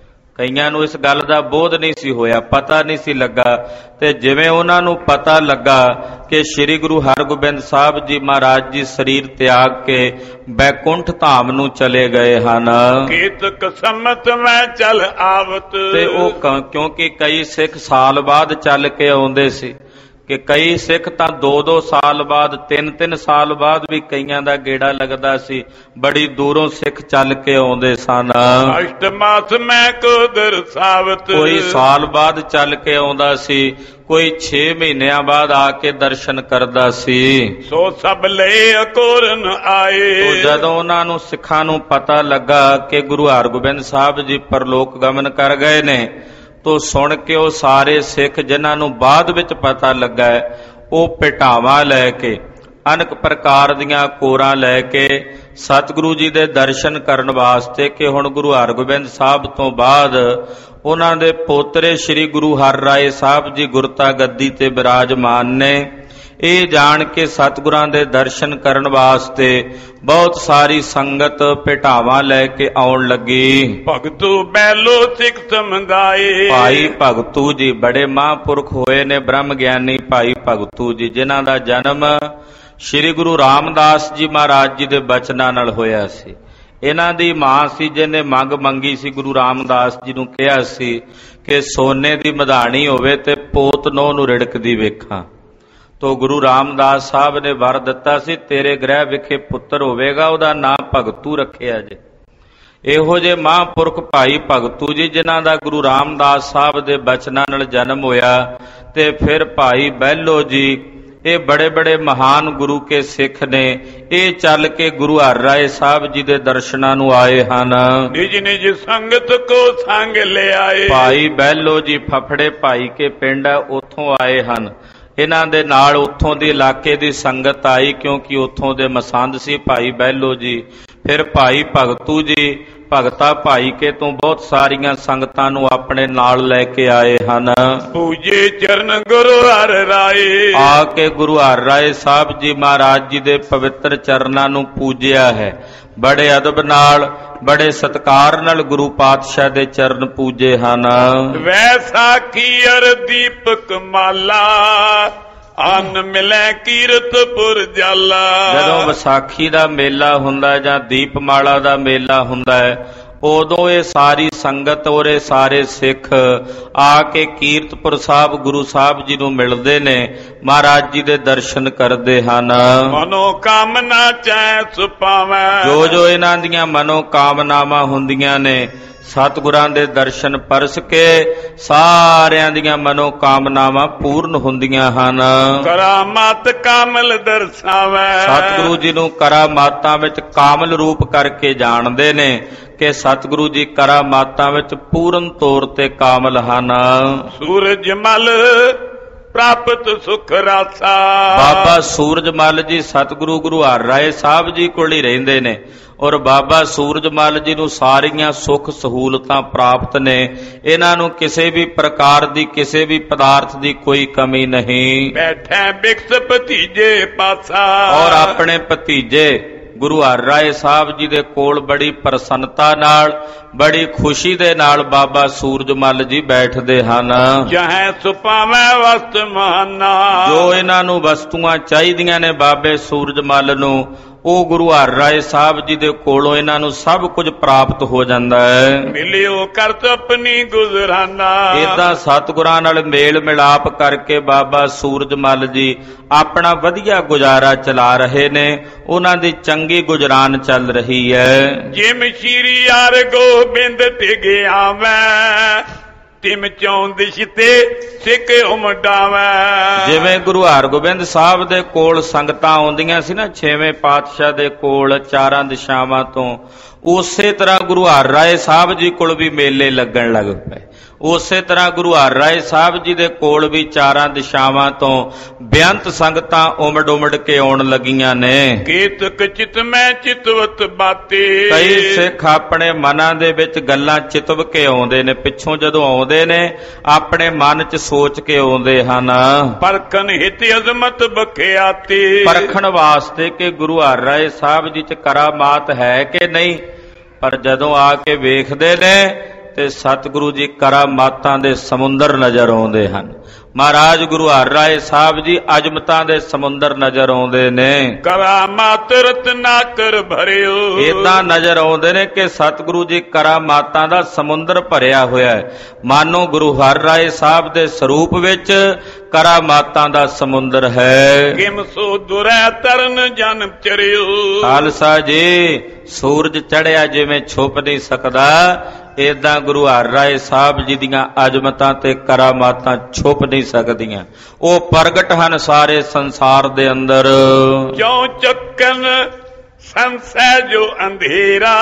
ਕਈਆਂ ਨੂੰ ਇਸ ਗੱਲ ਦਾ ਬੋਧ ਨਹੀਂ ਸੀ ਹੋਇਆ, ਪਤਾ ਨਹੀਂ ਸੀ ਲੱਗਾ। ਤੇ ਜਿਵੇਂ ਉਹਨਾਂ ਨੂੰ ਪਤਾ ਲੱਗਾ ਕਿ ਸ੍ਰੀ ਗੁਰੂ ਹਰਗੋਬਿੰਦ ਸਾਹਿਬ ਜੀ ਮਹਾਰਾਜ ਜੀ ਸਰੀਰ ਤਿਆਗ ਕੇ ਬੈਕੁੰਠ ਧਾਮ ਨੂੰ ਚਲੇ ਗਏ ਹਨ। ਕੀਤਕ ਸੰਮਤ ਮੈਂ ਚੱਲ ਆਵਤ। ਤੇ ਉਹ ਕਿਉਂਕਿ ਕਈ ਸਿੱਖ ਸਾਲ ਬਾਅਦ ਚੱਲ ਕੇ ਆਉਂਦੇ ਸੀ, ਕਿ ਕਈ ਸਿੱਖ ਤਾਂ ਦੋ ਦੋ ਸਾਲ ਬਾਅਦ, ਤਿੰਨ ਤਿੰਨ ਸਾਲ ਬਾਅਦ ਵੀ ਕਈਆਂ ਦਾ ਗੇੜਾ ਲੱਗਦਾ ਸੀ। ਬੜੀ ਦੂਰੋਂ ਸਿੱਖ ਚੱਲ ਕੇ ਆਉਂਦੇ ਸਨ। ਅਸ਼ਟਮਾਸ ਮੈਂ ਕੋ ਦਰਸਾਵਤ। ਕੋਈ ਸਾਲ ਬਾਅਦ ਚੱਲ ਕੇ ਆਉਂਦਾ ਸੀ, ਕੋਈ ਛੇ ਮਹੀਨਿਆਂ ਬਾਅਦ ਆ ਕੇ ਦਰਸ਼ਨ ਕਰਦਾ ਸੀ। ਸੋ ਸਭ ਲਏ ਅਕੋਰਨ ਆਏ। ਜਦੋਂ ਉਹਨਾਂ ਨੂੰ ਸਿੱਖਾਂ ਨੂੰ ਪਤਾ ਲੱਗਾ ਕਿ ਗੁਰੂ ਹਰਗੋਬਿੰਦ ਸਾਹਿਬ ਜੀ ਪਰਲੋਕ ਗਮਨ ਕਰ ਗਏ ਨੇ, ਤੋ ਸੁਣ ਕੇ ਉਹ ਸਾਰੇ ਸਿੱਖ ਜਿਨ੍ਹਾਂ ਨੂੰ ਬਾਅਦ ਵਿੱਚ ਪਤਾ ਲੱਗਾ ਉਹ ਭੇਟਾਵਾਂ ਲੈ ਕੇ, ਅਨੇਕ ਪ੍ਰਕਾਰ ਦੀਆਂ ਕੋਰਾਂ ਲੈ ਕੇ ਸਤਿਗੁਰੂ ਜੀ ਦੇ ਦਰਸ਼ਨ ਕਰਨ ਵਾਸਤੇ, ਕਿ ਹੁਣ ਗੁਰੂ ਹਰਗੋਬਿੰਦ ਸਾਹਿਬ ਤੋਂ ਬਾਅਦ ਉਹਨਾਂ ਦੇ ਪੋਤਰੇ ਸ੍ਰੀ ਗੁਰੂ ਹਰਿ ਰਾਏ ਸਾਹਿਬ ਜੀ ਗੁਰਤਾ ਗੱਦੀ ਤੇ ਬਿਰਾਜਮਾਨ ਨੇ। ਇਹ ਜਾਣ ਕੇ ਸਤਿਗੁਰਾਂ ਦੇ ਦਰਸ਼ਨ ਕਰਨ ਵਾਸਤੇ ਬਹੁਤ ਸਾਰੀ ਸੰਗਤ ਭੇਟਾਵਾਂ ਲੈ ਕੇ ਆਉਣ ਲੱਗੀ। ਭਗਤੂ ਬੈਲੋ ਸਿੱਖ ਸਮੁਦਾਏ। ਭਾਈ ਭਗਤੂ ਜੀ ਬੜੇ ਮਹਾਂਪੁਰਖ ਹੋਏ ਨੇ, ਬ੍ਰਹਮ ਗਿਆਨੀ ਭਾਈ ਭਗਤੂ ਜੀ, ਜਿਨ੍ਹਾਂ ਦਾ ਜਨਮ ਸ੍ਰੀ ਗੁਰੂ ਰਾਮਦਾਸ ਜੀ ਮਹਾਰਾਜ ਜੀ ਦੇ ਬਚਨਾਂ ਨਾਲ ਹੋਇਆ ਸੀ। ਇਹਨਾਂ ਦੀ ਮਾਂ ਸੀ ਜਿਹਨੇ ਮੰਗ ਮੰਗੀ ਸੀ, ਗੁਰੂ ਰਾਮਦਾਸ ਜੀ ਨੂੰ ਕਿਹਾ ਸੀ ਕਿ ਸੋਨੇ ਦੀ ਮਧਾਣੀ ਹੋਵੇ ਤੇ ਪੋਤ ਨਹੁੰ ਨੂੰ ਰਿੜਕਦੀ ਵੇਖਾਂ। ਤੋ ਗੁਰੂ ਰਾਮਦਾਸ ਸਾਹਿਬ ਨੇ ਵਰ ਦਿੱਤਾ ਸੀ, ਤੇਰੇ ਗ੍ਰਹਿ ਵਿਖੇ ਪੁੱਤਰ ਹੋਵੇਗਾ, ਉਹਦਾ ਨਾਂ ਭਗਤੂ ਰੱਖਿਆ ਜੇ। ਇਹੋ ਜਿਹੇ ਮਹਾਂਪੁਰਖ ਭਾਈ ਭਗਤੂ ਜੀ, ਜਿਨ੍ਹਾਂ ਦਾ ਗੁਰੂ ਰਾਮਦਾਸ ਸਾਹਿਬ ਦੇ ਬਚਨਾਂ ਨਾਲ ਜਨਮ ਹੋਇਆ। ਤੇ ਫਿਰ ਭਾਈ ਬਹਿਲੋ ਜੀ, ਇਹ ਬੜੇ ਬੜੇ ਮਹਾਨ ਗੁਰੂ ਕੇ ਸਿੱਖ ਨੇ। ਇਹ ਚੱਲ ਕੇ ਗੁਰੂ ਹਰਿ ਰਾਏ ਸਾਹਿਬ ਜੀ ਦੇ ਦਰਸ਼ਨਾਂ ਨੂੰ ਆਏ ਹਨ। ਨਿਜ ਨਿਜ ਸੰਗਤ ਕੋ ਸੰਗ ਲੈ ਆਏ। ਭਾਈ ਬਹਿਲੋ ਜੀ ਫਫੜੇ ਭਾਈ ਕੇ ਪਿੰਡ ਹੈ, ਉੱਥੋਂ ਆਏ ਹਨ। ਇਹਨਾਂ ਦੇ ਨਾਲ ਉੱਥੋਂ ਦੇ ਇਲਾਕੇ ਦੀ ਸੰਗਤ ਆਈ, ਕਿਉਂਕਿ ਉੱਥੋਂ ਦੇ ਮਸੰਦ ਸੀ ਭਾਈ ਬਹਿਲੋ ਜੀ। ਫਿਰ ਭਾਈ ਭਗਤੂ ਜੀ ਭਗਤਾ ਭਾਈ ਕੇ ਤੋਂ ਬਹੁਤ ਸਾਰੀਆਂ ਸੰਗਤਾਂ ਨੂੰ ਆਪਣੇ ਨਾਲ ਲੈ ਕੇ ਆਏ ਹਨ। ਪੂਜੇ ਚਰਨ ਗੁਰੂ ਹਰਿ ਰਾਏ। ਆ ਕੇ ਗੁਰੂ ਹਰਿ ਰਾਏ ਸਾਹਿਬ ਜੀ ਮਹਾਰਾਜ ਜੀ ਦੇ ਪਵਿੱਤਰ ਚਰਨਾਂ ਨੂੰ ਪੂਜਿਆ ਹੈ। ਬੜੇ ਅਦਬ ਨਾਲ, ਬੜੇ ਸਤਿਕਾਰ ਨਾਲ ਗੁਰੂ ਪਾਤਸ਼ਾਹ ਦੇ ਚਰਨ ਪੂਜੇ ਹਨ। ਵੈਸਾਖੀ ਅਰ ਦੀਪਕ ਮਾਲਾ ਅਨ ਮਿਲੇ ਕੀਰਤਪੁਰ ਜਾਲਾ। ਜਦੋਂ ਵਿਸਾਖੀ ਦਾ ਮੇਲਾ ਹੁੰਦਾ ਜਾਂ ਦੀਪਮਾਲਾ ਦਾ ਮੇਲਾ ਹੁੰਦਾ ਹੈ, ਉਦੋਂ ਇਹ ਸਾਰੀ ਸੰਗਤ ਔਰ ਇਹ ਸਾਰੇ ਸਿੱਖ ਆ ਕੇ ਕੀਰਤਪੁਰ ਸਾਹਿਬ ਗੁਰੂ ਸਾਹਿਬ ਜੀ ਨੂੰ ਮਿਲਦੇ ਨੇ, ਮਹਾਰਾਜ ਜੀ ਦੇ ਦਰਸ਼ਨ ਕਰਦੇ ਹਨ। ਮਨੋ ਕਾਮਨਾ ਚੈ ਸੁਪਾਵੈ, ਜੋ ਜੋ ਇਹਨਾਂ ਦੀਆਂ ਮਨੋ ਕਾਮਨਾਵਾਂ ਹੁੰਦੀਆਂ ਨੇ ਸਤਿਗੁਰਾਂ ਦੇ ਦਰਸ਼ਨ ਪਰਸ ਕੇ ਸਾਰਿਆਂ ਦੀਆਂ ਮਨੋ ਕਾਮਨਾਵਾਂ ਪੂਰਨ ਹੁੰਦੀਆਂ ਹਨ। ਕਰਾਮਾਤ ਕਾਮਲ ਦਰਸਾਵੈ, ਸਤਿਗੁਰੂ ਜੀ ਨੂੰ ਕਰਾਮਾਤਾਂ ਵਿੱਚ ਕਾਮਲ ਰੂਪ ਕਰਕੇ ਜਾਣਦੇ ਨੇ ਕਿ ਸਤਿਗੁਰੂ ਜੀ ਕਰਾਮਾਤਾਂ ਵਿੱਚ ਪੂਰਨ ਤੌਰ ਤੇ ਕਾਮਲ ਹਨ। ਸੂਰਜ ਮਲ ਪ੍ਰਾਪਤ ਸੁਖ ਰਾਸਾ, ਬਾਬਾ ਸੂਰਜ ਮਲ ਜੀ ਸਤਿਗੁਰੂ ਗੁਰੂ ਹਰਿ ਰਾਏ ਸਾਹਿਬ ਜੀ ਕੋਲ ਹੀ ਰਹਿੰਦੇ ਨੇ ਔਰ ਬਾਬਾ ਸੂਰਜ ਮਲ ਜੀ ਨੂੰ ਸਾਰੀਆਂ ਸੁੱਖ ਸਹੂਲਤਾਂ ਪ੍ਰਾਪਤ ਨੇ। ਇਹਨਾਂ ਨੂੰ ਕਿਸੇ ਵੀ ਪ੍ਰਕਾਰ ਦੀ ਕਿਸੇ ਵੀ ਪਦਾਰਥ ਦੀ ਕੋਈ ਕਮੀ ਨਹੀਂ। ਬੈਠੇ ਬਿਕਸ ਭਤੀਜੇ ਪਾਸਾ, ਔਰ ਆਪਣੇ ਭਤੀਜੇ ਗੁਰੂ ਹਰਿ ਰਾਏ ਸਾਹਿਬ ਜੀ ਦੇ ਕੋਲ ਬੜੀ ਪ੍ਰਸੰਨਤਾ ਨਾਲ ਬੜੀ ਖੁਸ਼ੀ ਦੇ ਨਾਲ ਬਾਬਾ ਸੂਰਜ ਮਲ ਜੀ ਬੈਠਦੇ ਹਨ। ਜਹੈ ਸੁਪਾਵੈ ਵਸਤ ਮਾਨਾ, ਜੋ ਇਹਨਾਂ ਨੂੰ ਵਸਤੂਆਂ ਚਾਹੀਦੀਆਂ ਨੇ ਬਾਬੇ ਸੂਰਜ ਮਲ ਨੂੰ, ਉਹ ਗੁਰੂ ਹਰਿ ਰਾਏ ਸਾਹਿਬ ਜੀ ਦੇ ਕੋਲੋਂ ਇਹਨਾਂ ਨੂੰ ਸਭ ਕੁਝ ਪ੍ਰਾਪਤ ਹੋ ਜਾਂਦਾ ਹੈ। ਮਿਲਿਓ ਕਰਤ ਆਪਣੀ ਗੁਜ਼ਰਾਨਾ, ਏਦਾਂ ਸਤਿਗੁਰਾਂ ਨਾਲ ਮੇਲ ਮਿਲਾਪ ਕਰਕੇ ਬਾਬਾ ਸੂਰਜ ਮਲ ਜੀ ਆਪਣਾ ਵਧੀਆ ਗੁਜ਼ਾਰਾ ਚਲਾ ਰਹੇ ਨੇ। ਉਹਨਾਂ ਦੀ ਚੰਗੀ ਗੁਜਰਾਨ ਚੱਲ ਰਹੀ ਹੈ। ਜਿਮ ਸ਼੍ਰੀ ਯਾਰ ਗੋਬਿੰਦ ਤੇ ਗਿਆ ਮੈਂ, ਤਿਮ ਚੌਂਦਿਸ਼ ਤੇ ਸਿੱਖ ਉਮਡਾਵੈ। ਜਿਵੇਂ ਗੁਰੂ ਹਰਗੋਬਿੰਦ ਸਾਹਿਬ ਦੇ ਕੋਲ ਸੰਗਤਾਂ ਆਉਂਦੀਆਂ ਸੀ ਨਾ ਛੇਵੇਂ ਪਾਤਸ਼ਾਹ ਦੇ ਕੋਲ ਚਾਰਾਂ ਦਿਸ਼ਾਵਾਂ ਤੋਂ, ਉਸੇ ਤਰ੍ਹਾਂ ਗੁਰੂ ਹਰਿ ਰਾਏ ਸਾਹਿਬ ਜੀ ਕੋਲ ਵੀ ਮੇਲੇ ਲੱਗਣ ਲੱਗ ਪਏ। ਉਸੇ ਤਰ੍ਹਾਂ ਗੁਰੂ ਹਰਿ ਰਾਏ ਸਾਹਿਬ ਜੀ ਦੇ ਕੋਲ ਵੀ ਚਾਰਾਂ ਦਿਸ਼ਾਵਾਂ ਤੋਂ ਬੇਅੰਤ ਸੰਗਤਾਂ ਉਮੜ ਉਮੜ ਕੇ ਆਉਣ ਲੱਗੀਆਂ ਨੇ। ਕੇਤਕ ਚਿਤ ਮੈਂ ਚਿਤਵਤ ਬਾਤੇ, ਕਈ ਸਿੱਖ ਆਪਣੇ ਮਨਾਂ ਦੇ ਵਿੱਚ ਗੱਲਾਂ ਚਿਤਵ ਕੇ ਆਉਂਦੇ ਨੇ। ਪਿੱਛੋਂ ਜਦੋਂ ਆਉਂਦੇ ਨੇ ਆਪਣੇ ਮਨ 'ਚ ਸੋਚ ਕੇ ਆਉਂਦੇ ਹਨ। ਪਰਖਣ ਹਿਤ ਅਜ਼ਮਤ ਬਖਿਆਤੀ, ਪਰਖਣ ਵਾਸਤੇ ਕਿ ਗੁਰੂ ਹਰਿ ਰਾਏ ਸਾਹਿਬ ਜੀ 'ਚ ਕਰਾਮਾਤ ਹੈ ਕਿ ਨਹੀਂ। ਪਰ ਜਦੋਂ ਆ ਕੇ ਵੇਖਦੇ ਨੇ ਤੇ ਸਤਿਗੁਰੂ ਜੀ ਕਰਾਮਾਤਾਂ ਦੇ ਸਮੁੰਦਰ ਨਜ਼ਰ ਆਉਂਦੇ ਹਨ। ਮਹਾਰਾਜ ਗੁਰੂ ਹਰਿ ਰਾਏ ਸਾਹਿਬ ਜੀ ਅਜਮਤਾਂ ਦੇ ਸਮੁੰਦਰ ਨਜ਼ਰ ਆਉਂਦੇ ਨੇ। ਕਰਾਮਾਤ ਰਤਨਾਕਰ ਭਰਿਓ, ਏਦਾਂ ਨਜ਼ਰ ਆਉਂਦੇ ਨੇ ਕਿ ਸਤਿਗੁਰੂ ਜੀ ਕਰਾਮਾਤਾਂ ਦਾ ਸਮੁੰਦਰ ਭਰਿਆ ਹੋਇਆ ਹੈ। ਮਾਨੋ ਗੁਰੂ ਹਰਿ ਰਾਏ ਸਾਹਿਬ ਦੇ ਸਰੂਪ ਵਿੱਚ ਕਰਾਮਾਤਾਂ ਦਾ ਸਮੁੰਦਰ ਹੈ। ਕਿਮ ਸੋ ਦੁਰੈ ਤਰਨ ਜਨਮ ਚਰਿਓ, ਖਾਲਸਾ ਜੀ ਸੂਰਜ ਚੜਿਆ ਜਿਵੇਂ ਛੁਪ ਨਹੀਂ ਸਕਦਾ, ਏਦਾਂ ਗੁਰੂ ਹਰਿ ਰਾਏ ਸਾਹਿਬ ਜੀ ਦੀਆਂ ਅਜਮਤਾਂ ਤੇ ਕਰਾਮਾਤਾਂ ਛੁਪ ਨਹੀਂ ਸਕਦੀਆਂ। ਉਹ ਪ੍ਰਗਟ ਹਨ ਸਾਰੇ ਸੰਸਾਰ ਦੇ ਅੰਦਰ। ਕਿਉਂ ਚੱਕਨ ਸੰਸੈ ਜੋ ਅੰਧੇਰਾ,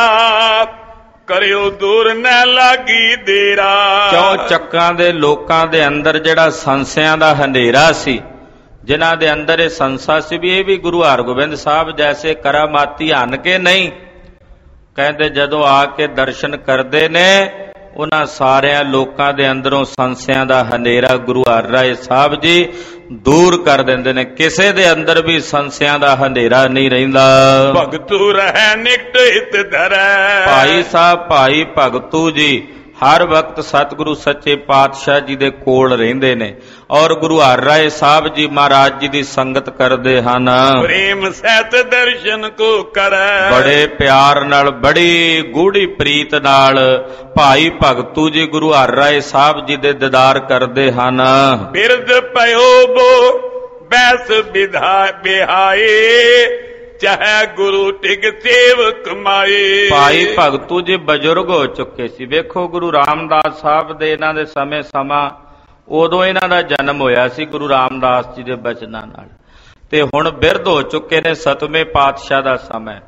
ਕਰਿਓ ਦੂਰ ਨਾ ਲਾਗੀ ਦੇਰਾ। ਕਿਉਂ ਚੱਕਾਂ ਦੇ ਲੋਕਾਂ ਦੇ ਅੰਦਰ ਜਿਹੜਾ ਸੰਸਿਆਂ ਦਾ ਹਨੇਰਾ ਸੀ, ਜਿਨ੍ਹਾਂ ਦੇ ਅੰਦਰ ਇਹ ਸੰਸਾ ਸੀ ਵੀ ਇਹ ਵੀ ਗੁਰੂ ਹਰਗੋਬਿੰਦ ਸਾਹਿਬ ਜੈਸੇ ਕਰਾਮਾਤੀ ਹਨ ਕਿ ਨਹੀਂ। ਕਹਿੰਦੇ ਜਦੋਂ ਆ ਕੇ ਦਰਸ਼ਨ ਕਰਦੇ ਨੇ ਉਹਨਾਂ ਸਾਰਿਆਂ ਲੋਕਾਂ ਦੇ ਅੰਦਰੋਂ ਸੰਸਿਆਂ ਦਾ ਹਨੇਰਾ ਗੁਰੂ ਹਰਿ ਰਾਏ ਸਾਹਿਬ ਜੀ ਦੂਰ ਕਰ ਦਿੰਦੇ ਨੇ। ਕਿਸੇ ਦੇ ਅੰਦਰ ਵੀ ਸੰਸਿਆਂ ਦਾ ਹਨੇਰਾ ਨਹੀਂ ਰਹਿੰਦਾ। ਭਗਤੂ ਰਹਿ ਨਿਕਟ ਹਿਤ ਧਰੈ, ਭਾਈ ਸਾਹਿਬ ਭਾਈ ਭਗਤੂ ਜੀ ਹਰ ਵਕਤ ਸਤਿਗੁਰੂ ਸੱਚੇ ਪਾਤਸ਼ਾਹ ਜੀ ਦੇ ਕੋਲ ਰਹਿੰਦੇ ਨੇ ਔਰ ਗੁਰੂ ਹਰਿ ਰਾਏ ਸਾਹਿਬ ਜੀ ਮਹਾਰਾਜ ਜੀ ਦੀ ਸੰਗਤ ਕਰਦੇ ਹਨ। ਪ੍ਰੇਮ ਸਹਿਤ ਦਰਸ਼ਨ ਕੋ ਕਰੈ, ਬੜੇ ਪਿਆਰ ਨਾਲ ਬੜੀ ਗੂੜੀ ਪ੍ਰੀਤ ਨਾਲ ਭਾਈ ਭਗਤੂ ਜੀ ਗੁਰੂ ਹਰਿ ਰਾਏ ਸਾਹਿਬ ਜੀ ਦੇ ਦੀਦਾਰ ਕਰਦੇ ਹਨ। ਬਿਰਧ ਪਇਓ ਬੋ ਬੈਸ ਵਿਧਾ ਬਿਹਾਏ, ਚਾਹੇ ਗੁਰੂ ਟਿਕ ਸੇਵਕ ਮਾਏ। ਭਾਈ ਭਗਤੂ ਜੀ ਬਜ਼ੁਰਗ ਹੋ ਚੁੱਕੇ ਸੀ। ਵੇਖੋ ਗੁਰੂ ਰਾਮਦਾਸ ਸਾਹਿਬ ਦੇ ਇਹਨਾਂ ਦੇ ਸਮੇਂ ਸਮਾਂ ਉਦੋਂ ਇਹਨਾਂ ਦਾ ਜਨਮ ਹੋਇਆ ਸੀ ਗੁਰੂ ਰਾਮਦਾਸ ਜੀ ਦੇ ਬਚਨਾਂ ਨਾਲ, ਤੇ ਹੁਣ ਬਿਰਧ ਹੋ ਚੁੱਕੇ ਨੇ। ਸਤਵੇਂ ਪਾਤਸ਼ਾਹ ਦਾ ਸਮਾਂ,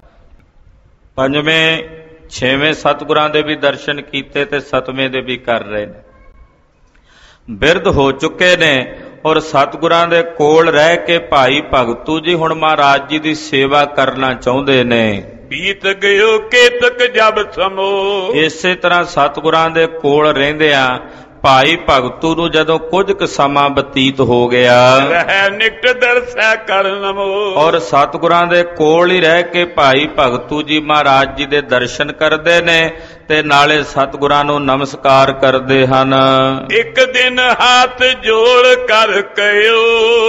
ਪੰਜਵੇਂ ਛੇਵੇਂ ਸਤਿਗੁਰਾਂ ਦੇ ਵੀ ਦਰਸ਼ਨ ਕੀਤੇ ਤੇ ਸਤਵੇਂ ਦੇ ਵੀ ਕਰ ਰਹੇ ਨੇ। ਬਿਰਧ ਹੋ ਚੁੱਕੇ ਨੇ ਔਰ ਸਤਿਗੁਰਾਂ ਦੇ ਕੋਲ ਰਹਿ ਕੇ ਭਾਈ ਭਗਤੂ ਜੀ ਹੁਣ ਮਹਾਰਾਜ ਜੀ ਦੀ ਸੇਵਾ ਕਰਨਾ ਚਾਹੁੰਦੇ ਨੇ। ਬੀਤ ਗਇਓ ਕੇਤਕ ਜਬ ਸਮੋ, ਇਸੇ ਤਰ੍ਹਾਂ ਸਤਿਗੁਰਾਂ ਦੇ ਕੋਲ ਰਹਿੰਦਿਆਂ ਭਾਈ ਭਗਤੂ ਨੂੰ ਜਦੋਂ ਕੁਝ ਕੁ ਸਮਾਂ ਬਤੀਤ ਹੋ ਗਿਆ, ਰਹਿ ਨਿਕਟ ਦਰਸੈ ਕਰ ਨਮੋ, ਔਰ ਸਤਿਗੁਰਾਂ ਦੇ ਕੋਲ ਹੀ ਰਹਿ ਕੇ ਭਾਈ ਭਗਤੂ ਜੀ ਮਹਾਰਾਜ ਜੀ ਦੇ ਦਰਸ਼ਨ ਕਰਦੇ ਨੇ ਤੇ ਨਾਲੇ ਸਤਿਗੁਰਾਂ ਨੂੰ ਨਮਸਕਾਰ ਕਰਦੇ ਹਨ। ਇੱਕ ਦਿਨ ਹੱਥ ਜੋੜ ਕਰ ਕਹਿਓ,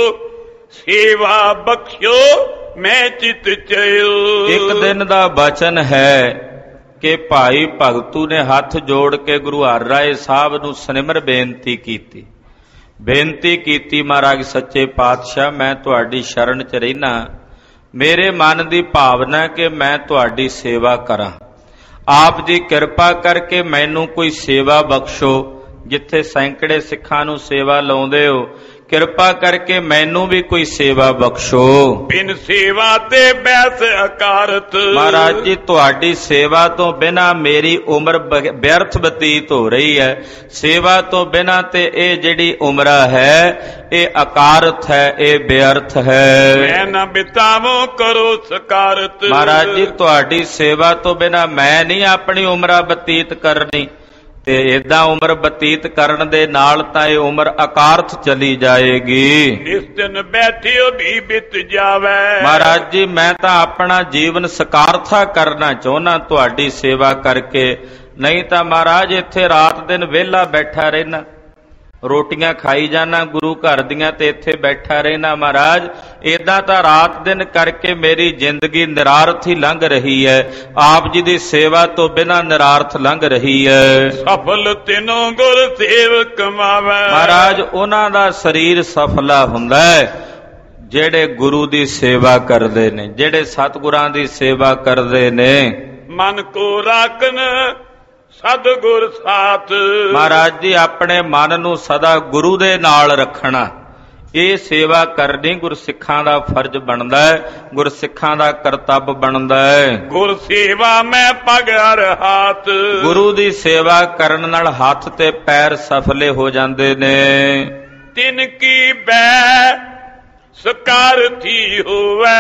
ਸੇਵਾ ਬਖਸ਼ਿਓ ਮੈਂ ਚਿਤ ਚਿਓ। ਇੱਕ ਦਿਨ ਦਾ ਬਚਨ ਹੈ ਕਿ ਭਾਈ ਭਗਤੂ ਨੇ ਹੱਥ ਜੋੜ ਕੇ ਗੁਰੂ ਹਰਿਰਾਏ ਸਾਹਿਬ ਨੂੰ ਸਨਿਮਰ ਬੇਨਤੀ ਕੀਤੀ ਬੇਨਤੀ ਕੀਤੀ ਮਹਾਰਾਜ ਸੱਚੇ ਪਾਤਸ਼ਾਹ, ਮੈਂ ਤੁਹਾਡੀ ਸ਼ਰਨ 'ਚ ਰਹਿਣਾ। ਮੇਰੇ ਮਨ ਦੀ ਭਾਵਨਾ ਕਿ ਮੈਂ ਤੁਹਾਡੀ ਸੇਵਾ ਕਰਾਂ। ਆਪ ਜੀ ਕਿਰਪਾ ਕਰਕੇ ਮੈਨੂੰ ਕੋਈ ਸੇਵਾ ਬਖਸ਼ੋ। ਜਿੱਥੇ ਸੈਂਕੜੇ ਸਿੱਖਾਂ ਨੂੰ ਸੇਵਾ ਲਾਉਂਦੇ ਹੋ, ਕਿਰਪਾ ਕਰਕੇ ਮੈਨੂੰ ਵੀ ਕੋਈ ਸੇਵਾ ਬਖਸ਼ੋ। ਬਿਨ ਸੇਵਾ ਤੇ ਬੈਸ ਅਕਾਰਤ। ਮਹਾਰਾਜ ਜੀ, ਤੁਹਾਡੀ ਸੇਵਾ ਤੋਂ ਬਿਨਾਂ ਮੇਰੀ ਉਮਰ ਵਿਅਰਥ ਬਤੀਤ ਹੋ ਰਹੀ ਹੈ। ਸੇਵਾ ਤੋਂ ਬਿਨਾਂ ਤੇ ਇਹ ਜਿਹੜੀ ਉਮਰ ਹੈ ਇਹ ਅਕਾਰਤ ਹੈ, ਇਹ ਵਿਅਰਥ ਹੈ। ਮੈਂ ਨਾ ਬਿਤਾਵੋ ਕਰੋ ਸਕਾਰਤ। ਮਹਾਰਾਜ ਜੀ, ਤੁਹਾਡੀ ਸੇਵਾ ਤੋਂ ਬਿਨਾਂ ਮੈਂ ਨਹੀਂ ਆਪਣੀ ਉਮਰਾਂ ਬਤੀਤ ਕਰਨੀ, ਤੇ ਏਦਾਂ ਉਮਰ ਬਤੀਤ ਕਰਨ ਦੇ ਨਾਲ ਤਾਂ ਇਹ ਉਮਰ ਅਕਾਰਥ ਚਲੀ ਜਾਏਗੀ। ਇਸ ਦਿਨ ਬੈਠਿਓ ਵੀ ਬਿਤ ਜਾਵੇ। ਮਹਾਰਾਜ ਜੀ, ਮੈਂ ਤਾਂ ਆਪਣਾ ਜੀਵਨ ਸਕਾਰਥਾ ਕਰਨਾ ਚਾਹੁੰਦਾ ਤੁਹਾਡੀ ਸੇਵਾ ਕਰਕੇ, ਨਹੀਂ ਤਾਂ ਮਹਾਰਾਜ ਇੱਥੇ ਰਾਤ ਦਿਨ ਵਿਹਲਾ ਬੈਠਾ ਰਹਿਣਾ, ਰੋਟੀਆਂ ਖਾਈ ਜਾਣਾ ਗੁਰੂ ਘਰ ਦੀਆਂ ਤੇ ਇੱਥੇ ਬੈਠਾ ਰਹਿਣਾ। ਮਹਾਰਾਜ, ਏਦਾਂ ਤਾਂ ਰਾਤ ਦਿਨ ਕਰਕੇ ਮੇਰੀ ਜ਼ਿੰਦਗੀ ਨਿਰਾਰਥ ਹੀ ਲੰਘ ਰਹੀ ਹੈ। ਆਪ ਜੀ ਦੀ ਸੇਵਾ ਤੋਂ ਬਿਨਾਂ ਨਿਰਾਰਥ ਲੰਘ ਰਹੀ ਹੈ। ਸਫਲ ਤਿਨੋਂ ਗੁਰ ਸੇਵਕ ਕਮਾਵੇ। ਮਹਾਰਾਜ, ਉਹਨਾਂ ਦਾ ਸਰੀਰ ਸਫਲਾ ਹੁੰਦਾ ਹੈ ਜਿਹੜੇ ਗੁਰੂ ਦੀ ਸੇਵਾ ਕਰਦੇ ਨੇ, ਜਿਹੜੇ ਸਤਿਗੁਰਾਂ ਦੀ ਸੇਵਾ ਕਰਦੇ ਨੇ। ਮਨ ਕੋ ਰਾਖਨ ਸਤਿਗੁਰ ਸਾਥ। ਮਹਾਰਾਜ ਜੀ, ਆਪਣੇ ਮਨ ਨੂੰ ਸਦਾ ਗੁਰੂ ਦੇ ਨਾਲ ਰੱਖਣਾ, ਇਹ ਸੇਵਾ ਕਰਨੀ ਗੁਰਸਿੱਖਾਂ ਦਾ ਫਰਜ਼ ਬਣਦਾ ਹੈ, ਗੁਰਸਿੱਖਾਂ ਦਾ ਕਰਤੱਵ ਬਣਦਾ ਹੈ। ਗੁਰ ਸੇਵਾ ਮੈਂ ਪਗ ਹਰ ਹਾਥ। ਗੁਰੂ ਦੀ ਸੇਵਾ ਕਰਨ ਨਾਲ ਹੱਥ ਤੇ ਪੈਰ ਸਫਲੇ ਹੋ ਜਾਂਦੇ ਨੇ। ਤਿਨ ਕੀ ਬੈ ਸਕਾਰਥੀ ਹੋਵੇ,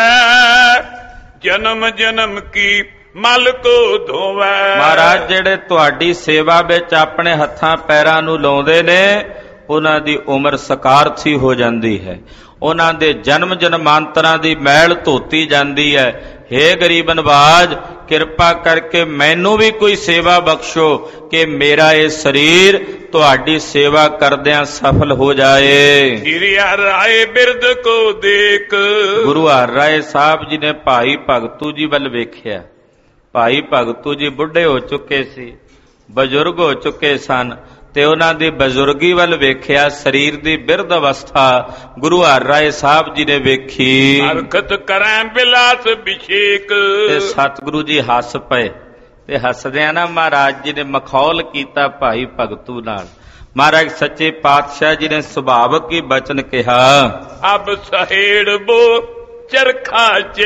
ਜਨਮ ਜਨਮ ਕੀ ਮਲ ਕੋ ਧੋਵੈ। ਮਹਾਰਾਜ, ਜਿਹੜੇ ਤੁਹਾਡੀ ਸੇਵਾ ਵਿੱਚ ਆਪਣੇ ਹੱਥਾਂ ਪੈਰਾਂ ਨੂੰ ਲਾਉਂਦੇ ਨੇ, ਉਹਨਾਂ ਦੀ ਉਮਰ ਸਕਾਰਥੀ ਹੋ ਜਾਂਦੀ ਹੈ, ਉਹਨਾਂ ਦੇ ਜਨਮ ਜਨਮਾਂਤਰਾਂ ਦੀ ਮੈਲ ਧੋਤੀ ਜਾਂਦੀ ਹੈ। ਹੇ ਗਰੀਬ ਨਵਾਜ, ਕਿਰਪਾ ਕਰਕੇ ਮੈਨੂੰ ਵੀ ਕੋਈ ਸੇਵਾ ਬਖਸ਼ੋ ਕਿ ਮੇਰਾ ਇਹ ਸਰੀਰ ਤੁਹਾਡੀ ਸੇਵਾ ਕਰਦਿਆਂ ਸਫਲ ਹੋ ਜਾਏ। ਸ੍ਰੀ ਹਰਿਰਾਏ ਬਿਰਦ ਕੋ ਦੇਖ। ਗੁਰੂ ਹਰਿਰਾਏ ਸਾਹਿਬ ਜੀ ਨੇ ਭਾਈ ਭਗਤੂ ਜੀ ਵੱਲ ਵੇਖਿਆ। ਭਾਈ ਭਗਤੂ ਜੀ ਬੁੱਢੇ ਹੋ ਚੁੱਕੇ ਸੀ, ਬਜ਼ੁਰਗ ਹੋ ਚੁੱਕੇ ਸਨ, ਤੇ ਉਹਨਾਂ ਦੀ ਬਜ਼ੁਰਗੀ ਵੱਲ ਵੇਖਿਆ, ਸਰੀਰ ਦੀ ਬਿਰਧ ਅਵਸਥਾ ਗੁਰੂ ਹਰਿਰਾਏ ਸਾਹਿਬ ਜੀ ਨੇ ਵੇਖੀ। ਹਰਕਤ ਕਰੈ ਬਿਲਾਸ ਅਭਿਸ਼ੇਕ। ਤੇ ਸਤਿਗੁਰੂ ਜੀ ਹੱਸ ਪਏ, ਤੇ ਹੱਸਦਿਆਂ ਨਾ ਮਹਾਰਾਜ ਜੀ ਨੇ ਮਖੌਲ ਕੀਤਾ ਭਾਈ ਭਗਤੂ ਨਾਲ। ਮਹਾਰਾਜ ਸੱਚੇ ਪਾਤਸ਼ਾਹ ਜੀ ਨੇ ਸੁਭਾਵਕ ਹੀ ਬਚਨ ਕਿਹਾ, ਅਬ ਸਹੇੜ ਬੋ ਚਰਖਾ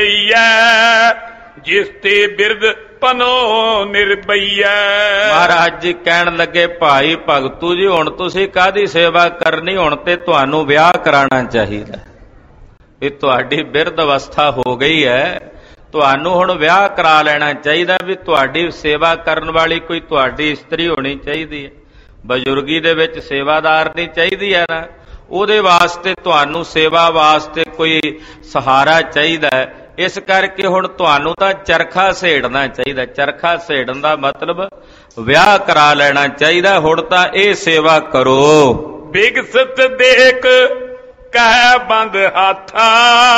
ਚਈਐ, ਜਿਸ ਤੇ ਬਿਰਦ ਪਨੋ ਨਿਰਬਈਐ। ਮਹਾਰਾਜ ਜੀ ਕਹਿਣ ਲੱਗੇ, ਭਾਈ ਭਗਤੂ ਜੀ, ਹੁਣ ਤੁਸੀਂ ਕਾਹਦੀ ਸੇਵਾ ਕਰਨੀ, ਹੁਣ ਤੇ ਤੁਹਾਨੂੰ ਵਿਆਹ ਕਰਾਉਣਾ ਚਾਹੀਦਾ। ਵੀ ਤੁਹਾਡੀ ਬਿਰਧ ਅਵਸਥਾ ਹੋ ਗਈ ਹੈ, ਤੁਹਾਨੂੰ ਹੁਣ ਵਿਆਹ ਕਰਾ ਲੈਣਾ ਚਾਹੀਦਾ। ਵੀ ਤੁਹਾਡੀ ਸੇਵਾ ਕਰਨ ਵਾਲੀ ਕੋਈ ਤੁਹਾਡੀ ਇਸਤਰੀ ਹੋਣੀ ਚਾਹੀਦੀ ਹੈ। ਬਜ਼ੁਰਗੀ ਦੇ ਵਿੱਚ ਸੇਵਾਦਾਰ ਨਹੀਂ ਚਾਹੀਦੀ ਹੈ ਨਾ, ਉਹਦੇ ਵਾਸਤੇ ਤੁਹਾਨੂੰ ਸੇਵਾ ਵਾਸਤੇ ਕੋਈ ਸਹਾਰਾ ਚਾਹੀਦਾ ਹੈ। ਇਸ ਕਰਕੇ ਹੁਣ ਤੁਹਾਨੂੰ ਤਾਂ ਚਰਖਾ ਸੇੜਨਾ ਚਾਹੀਦਾ। ਚਰਖਾ ਸੇੜਨ ਦਾ ਮਤਲਬ ਵਿਆਹ ਕਰਾ ਲੈਣਾ ਚਾਹੀਦਾ। ਹੁਣ ਤਾਂ ਇਹ ਸੇਵਾ ਕਰੋ। ਬਿਗਸਤ ਦੇਖ ਕਹਿ ਬੰਦ ਹਾਥਾ,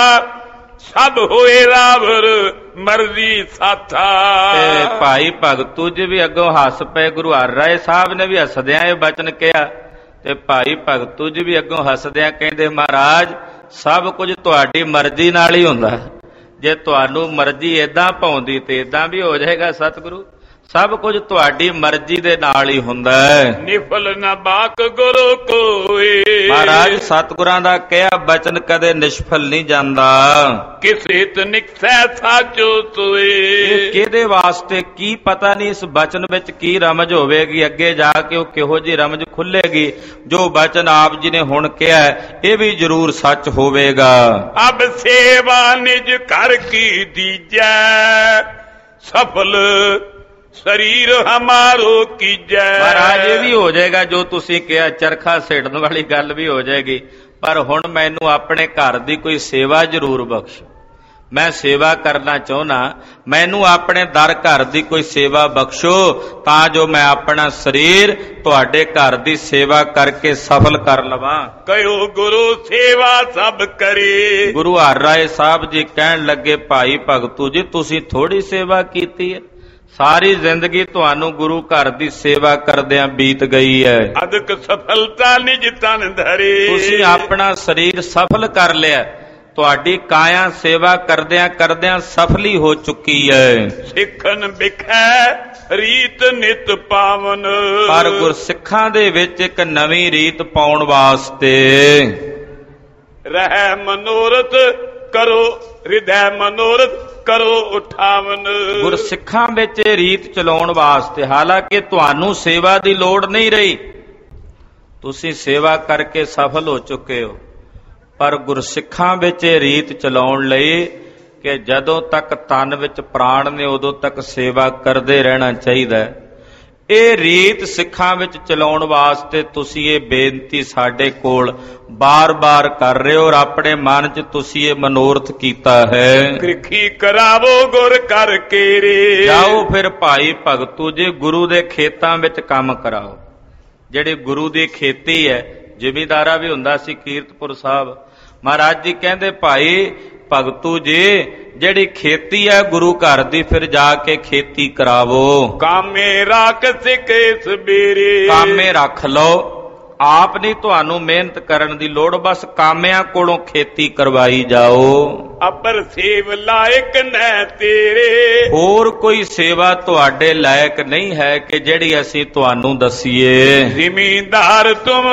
ਸਭ ਹੋਏ ਰਾਵਰ ਮਰਜ਼ੀ ਸਾਥਾ। ਤੇ ਭਾਈ ਭਗਤੂ ਜੀ ਵੀ ਅੱਗੋਂ ਹੱਸ ਪਏ। ਗੁਰੂ ਹਰਿਰਾਏ ਸਾਹਿਬ ਨੇ ਵੀ ਹੱਸਦਿਆਂ ਇਹ ਬਚਨ ਕਿਹਾ, ਤੇ ਭਾਈ ਭਗਤੂ ਜੀ ਵੀ ਅੱਗੋਂ ਹੱਸਦਿਆਂ ਕਹਿੰਦੇ, ਮਹਾਰਾਜ, ਸਭ ਕੁਝ ਤੁਹਾਡੀ ਮਰਜ਼ੀ ਨਾਲ ਹੀ ਹੁੰਦਾ। ਜੇ ਤੁਹਾਨੂੰ ਮਰਜ਼ੀ ਏਦਾਂ ਪਾਉਂਦੀ ਤੇ ਏਦਾਂ ਵੀ ਹੋ ਜਾਏਗਾ। ਸਤਿਗੁਰੂ, ਸਭ ਕੁਝ ਤੁਹਾਡੀ ਮਰਜ਼ੀ ਦੇ ਨਾਲ ਹੀ ਹੁੰਦਾ ਹੈ। ਨਿਫਲ ਨਾ ਬਾਕ ਗੁਰੂ ਕੋਏ। ਮਹਾਰਾਜ, ਸਤਿਗੁਰਾਂ ਦਾ ਕਿਹਾ ਬਚਨ ਕਦੇ ਨਿਸ਼ਫਲ ਨਹੀਂ ਜਾਂਦਾ। ਕਿਸੇ ਤ ਨਿਕਸੈ ਸਾਚੋ ਸੋਏ। ਇਹ ਕਿਹਦੇ ਵਾਸਤੇ ਕੀ ਪਤਾ ਨਹੀਂ ਇਸ ਬਚਨ ਵਿੱਚ ਕੀ ਰਮਜ ਹੋਵੇਗੀ, ਅੱਗੇ ਜਾ ਕੇ ਉਹ ਕਿਹੋ ਜਿਹੀ ਰਮਜ ਖੁੱਲੇਗੀ। ਜੋ ਬਚਨ ਆਪ ਜੀ ਨੇ ਹੁਣ ਕਿਹਾ ਇਹ ਵੀ ਜ਼ਰੂਰ ਸੱਚ ਹੋਵੇਗਾ। ਅਬ ਸੇਵਾ ਨਿਜ ਘਰ ਕੀ ਦੀਜੈ, ਸਫਲ ਸਰੀਰ ਹਮਾਰੋ ਕੀਜੈ। ਮਹਾਰਾਜ, ਇਹ ਵੀ ਹੋ ਜਾਏਗਾ ਜੋ ਤੁਸੀਂ ਕਿਹਾ, ਚਰਖਾ ਸੇੜਨ ਵਾਲੀ ਗੱਲ ਵੀ ਹੋ ਜਾਏਗੀ। ਪਰ ਹੁਣ ਮੈਨੂੰ ਆਪਣੇ ਘਰ ਦੀ ਕੋਈ ਸੇਵਾ ਜ਼ਰੂਰ ਬਖਸ਼ੋ। ਮੈਂ ਸੇਵਾ ਕਰਨਾ ਚਾਹੁੰਦਾ, ਮੈਨੂੰ ਆਪਣੇ ਦਰ ਘਰ ਦੀ ਕੋਈ ਸੇਵਾ ਬਖਸ਼ੋ, ਤਾਂ ਜੋ ਮੈਂ ਆਪਣਾ ਸਰੀਰ ਤੁਹਾਡੇ ਘਰ ਦੀ ਸੇਵਾ ਕਰਕੇ ਸਫਲ ਕਰ ਲਵਾਂ। ਕਹਿਓ ਗੁਰੂ ਸੇਵਾ ਸਭ ਕਰੇ। ਗੁਰੂ ਹਰਿਰਾਏ ਸਾਹਿਬ ਜੀ ਕਹਿਣ ਲੱਗੇ, ਭਾਈ ਭਗਤੂ ਜੀ, ਤੁਸੀਂ ਥੋੜੀ ਸੇਵਾ ਕੀਤੀ ਹੈ, ਸਾਰੀ ਜ਼ਿੰਦਗੀ ਤੁਹਾਨੂੰ ਗੁਰੂ ਘਰ ਦੀ ਸੇਵਾ ਕਰਦਿਆਂ ਬੀਤ ਗਈ ਹੈ। ਅਦਕ ਸਫਲਤਾ ਨਿਜ ਤਨ ਧਰੇ। ਤੁਸੀਂ ਆਪਣਾ ਸਰੀਰ ਸਫਲ ਕਰ ਲਿਆ, ਤੁਹਾਡੀ ਕਾਇਆ ਸੇਵਾ ਕਰਦਿਆਂ ਕਰਦਿਆਂ ਸਫਲੀ ਹੋ ਚੁੱਕੀ ਹੈ। ਸਿੱਖਨ ਬਿਖੈ ਰੀਤ ਨਿਤ ਪਾਵਨ। ਪਰ ਗੁਰਸਿੱਖਾਂ ਦੇ ਵਿੱਚ ਇੱਕ ਨਵੀਂ ਰੀਤ ਪਾਉਣ ਵਾਸਤੇ ਰਹਿ ਮਨੋਰਥ ਕਰੋ ਹਿਰਦੈ ਮਨੋਰਥ ਕਰੋ ਉਠਾਵਨ। ਗੁਰਸਿੱਖਾਂ ਵਿੱਚ ਇਹ ਰੀਤ ਚਲਾਉਣ ਵਾਸਤੇ, ਹਾਲਾਂਕਿ ਤੁਹਾਨੂੰ ਸੇਵਾ ਦੀ ਲੋੜ ਨਹੀਂ ਰਹੀ, ਤੁਸੀਂ ਸੇਵਾ ਕਰਕੇ ਸਫਲ ਹੋ ਚੁੱਕੇ ਹੋ, ਪਰ ਗੁਰਸਿੱਖਾਂ ਵਿੱਚ ਇਹ ਰੀਤ ਚਲਾਉਣ ਲਈ ਕਿ ਜਦੋਂ ਤੱਕ ਤਨ ਵਿੱਚ ਪ੍ਰਾਣ ਨੇ ਉਦੋਂ ਤੱਕ ਸੇਵਾ ਕਰਦੇ ਰਹਿਣਾ ਚਾਹੀਦਾ ਹੈ। ਇਹ ਰੀਤ ਸਿੱਖਾਂ ਵਿੱਚ ਚਲਾਉਣ ਵਾਸਤੇ ਤੁਸੀਂ ਇਹ ਬੇਨਤੀ ਸਾਡੇ ਕੋਲ ਬਾਰ-ਬਾਰ ਕਰ ਰਹੇ ਹੋ ਔਰ ਆਪਣੇ ਮਨ 'ਚ ਤੁਸੀਂ ਇਹ ਮਨੋਰਥ ਕੀਤਾ ਹੈ। ਕ੍ਰਿਖੀ ਕਰਾਵੋ ਗੁਰ ਕਰ ਕੇਰੇ। ਜਾਓ ਫਿਰ ਭਾਈ ਭਗਤੂ ਜੀ, ਗੁਰੂ ਦੇ ਖੇਤਾਂ ਵਿੱਚ ਕੰਮ ਕਰਾਓ। ਜਿਹੜੀ ਗੁਰੂ ਦੀ ਖੇਤੀ ਹੈ, ਜ਼ਿਮੀਂਦਾਰਾ ਵੀ ਹੁੰਦਾ ਸੀ ਕੀਰਤਪੁਰ ਸਾਹਿਬ, ਮਹਾਰਾਜ ਜੀ ਕਹਿੰਦੇ ਭਾਈ ਭਗਤੂ ਜੀ ਜਿਹੜੀ ਖੇਤੀ ਹੈ ਗੁਰੂ ਘਰ ਦੀ, ਫਿਰ ਜਾ ਕੇ ਖੇਤੀ ਕਰਾਵੋ। ਕਾਮੇ ਰੱਖ ਸਿਕੇ ਸਵੇਰੇ। ਕਾਮੇ ਰੱਖ ਲਓ, ਆਪ ਨਹੀਂ ਤੁਹਾਨੂੰ ਮਿਹਨਤ ਕਰਨ ਦੀ ਲੋੜ, ਬਸ ਕਾਮਿਆਂ ਕੋਲੋਂ ਖੇਤੀ ਕਰਵਾਈ ਜਾਓ। ਅਪਰ ਸੇਵ ਲਾਇਕ ਨੈ ਤੇਰੇ। ਹੋਰ ਕੋਈ ਸੇਵਾ ਤੁਹਾਡੇ ਲਾਇਕ ਨਹੀਂ ਹੈ ਕਿ ਜਿਹੜੀ ਅਸੀਂ ਤੁਹਾਨੂੰ ਦਸੀਏ। ਜ਼ਿਮੀਂਦਾਰ ਤੁਮ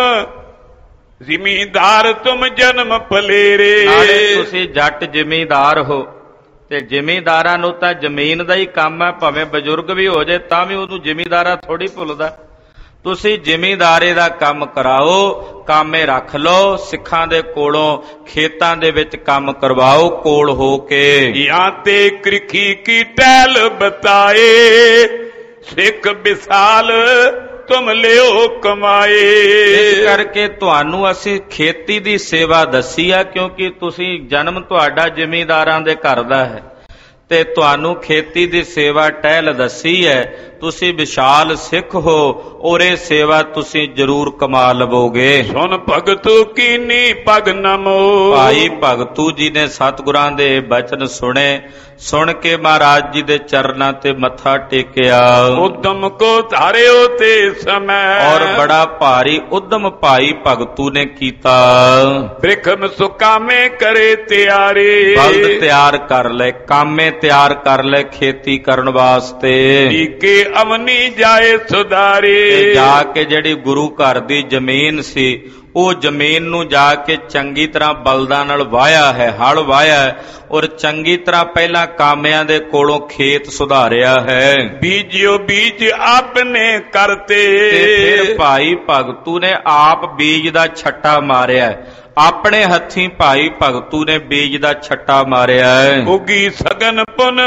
ਜ਼ਿਮੀਂਦਾਰ ਤੁਮ ਜਨਮ ਪਲੇਰੇ। ਨਾਲੇ ਤੁਸੀਂ ਜੱਟ ਜ਼ਿਮੀਂਦਾਰ ਹੋ, ਤੇ ਜ਼ਿਮੀਂਦਾਰਾਂ ਨੂੰ ਤਾਂ ਜ਼ਮੀਨ ਦਾ ਹੀ ਕੰਮ ਹੈ, ਭਾਵੇਂ ਬਜ਼ੁਰਗ ਵੀ ਹੋ ਜਾਏ ਤਾਂ ਵੀ ਉਹਨੂੰ ਜ਼ਿਮੀਂਦਾਰਾ ਥੋੜੀ ਭੁੱਲਦਾ। ਤੁਸੀਂ ਜ਼ਿਮੀਂਦਾਰੇ ਦਾ ਕੰਮ ਕਰਾਓ, ਕਾਮੇ ਰੱਖ ਲਓ, ਸਿੱਖਾਂ ਦੇ ਕੋਲੋਂ ਖੇਤਾਂ ਦੇ ਵਿੱਚ ਕੰਮ ਕਰਵਾਓ ਕੋਲ ਹੋ ਕੇ। ਜਾਂ ਤੇ ਕ੍ਰਿਖੀ ਕੀ ਟਹਿਲ ਬਤਾਏ, ਸਿੱਖ ਵਿਸਾਲ ਤੁਮ ਲਿਓ ਕਮਾਏ। ਇਸ ਕਰਕੇ ਤੁਹਾਨੂੰ ਅਸੀਂ ਖੇਤੀ ਦੀ ਸੇਵਾ ਦੱਸੀ ਆ, ਕਿਉਂਕਿ ਤੁਸੀਂ ਜਨਮ ਤੁਹਾਡਾ ਜ਼ਿਮੀਂਦਾਰਾਂ ਦੇ ਘਰ ਦਾ ਹੈ ਤੇ ਤੁਹਾਨੂੰ ਖੇਤੀ ਦੀ ਸੇਵਾ ਟਹਿਲ ਦੱਸੀ ਹੈ। ਤੁਸੀਂ ਵਿਸ਼ਾਲ ਸਿੱਖ ਹੋ ਔਰ ਇਹ ਸੇਵਾ ਤੁਸੀਂ ਜ਼ਰੂਰ ਕਮਾ ਲਵੋਗੇ। ਸੁਣ ਭਗਤੂ ਕੀਨੀ ਪਗ ਨਮੋ। ਭਾਈ ਭਗਤੂ ਜੀ ਨੇ ਸਤਿਗੁਰਾਂ ਦੇ ਬਚਨ ਸੁਣੇ, ਸੁਣ ਕੇ ਮਹਾਰਾਜ ਜੀ ਦੇ ਚਰਨਾਂ ਤੇ ਮੱਥਾ ਟੇਕਿਆ। ਉਦਮ ਕੋ ਧਾਰਿਓ ਤੇ ਸਮੈ। ਔਰ ਬੜਾ ਭਾਰੀ ਉਦਮ ਭਾਈ ਭਗਤੂ ਨੇ ਕੀਤਾ। ਬ੍ਰਿਖਮ ਸੁਕਾਮੇ ਕਰੇ ਤਿਆਰੇ। ਬਲਦ ਤਿਆਰ ਕਰ ਲੈ, ਕਾਮੇ ਤਿਆਰ ਕਰ ਲੈ ਖੇਤੀ ਕਰਨ ਵਾਸਤੇ। ਈਕੇ ਅਵਨੀ ਜਾਏ ਸੁਧਾਰੇ। ਤੇ ਜਾ ਕੇ ਜਿਹੜੀ ਗੁਰੂ ਘਰ ਦੀ ਜ਼ਮੀਨ ਸੀ, ਉਹ ਜ਼ਮੀਨ ਨੂੰ ਜਾ ਕੇ ਚੰਗੀ ਤਰ੍ਹਾਂ ਬਲਦਾਂ ਨਾਲ ਵਾਹਿਆ ਹੈ, ਹਲ ਵਾਹਿਆ ਹੈ, ਔਰ ਚੰਗੀ ਤਰ੍ਹਾਂ ਪਹਿਲਾਂ ਕਾਮਿਆਂ ਦੇ ਕੋਲੋਂ ਖੇਤ ਸੁਧਾਰਿਆ ਹੈ। ਬੀਜਿਓ ਬੀਜ ਆਪਨੇ ਕਰਤੇ। ਤੇ ਫਿਰ ਭਾਈ ਭਗਤੂ ਨੇ ਆਪ ਬੀਜ ਦਾ ਛੱਟਾ ਮਾਰਿਆ, ਆਪਣੇ ਹੱਥੀਂ ਭਾਈ ਭਗਤੂ ਨੇ ਬੀਜ ਦਾ ਛੱਟਾ ਮਾਰਿਆ ਹੈ। ਉਗੀ ਸਗਨ ਪੁਨ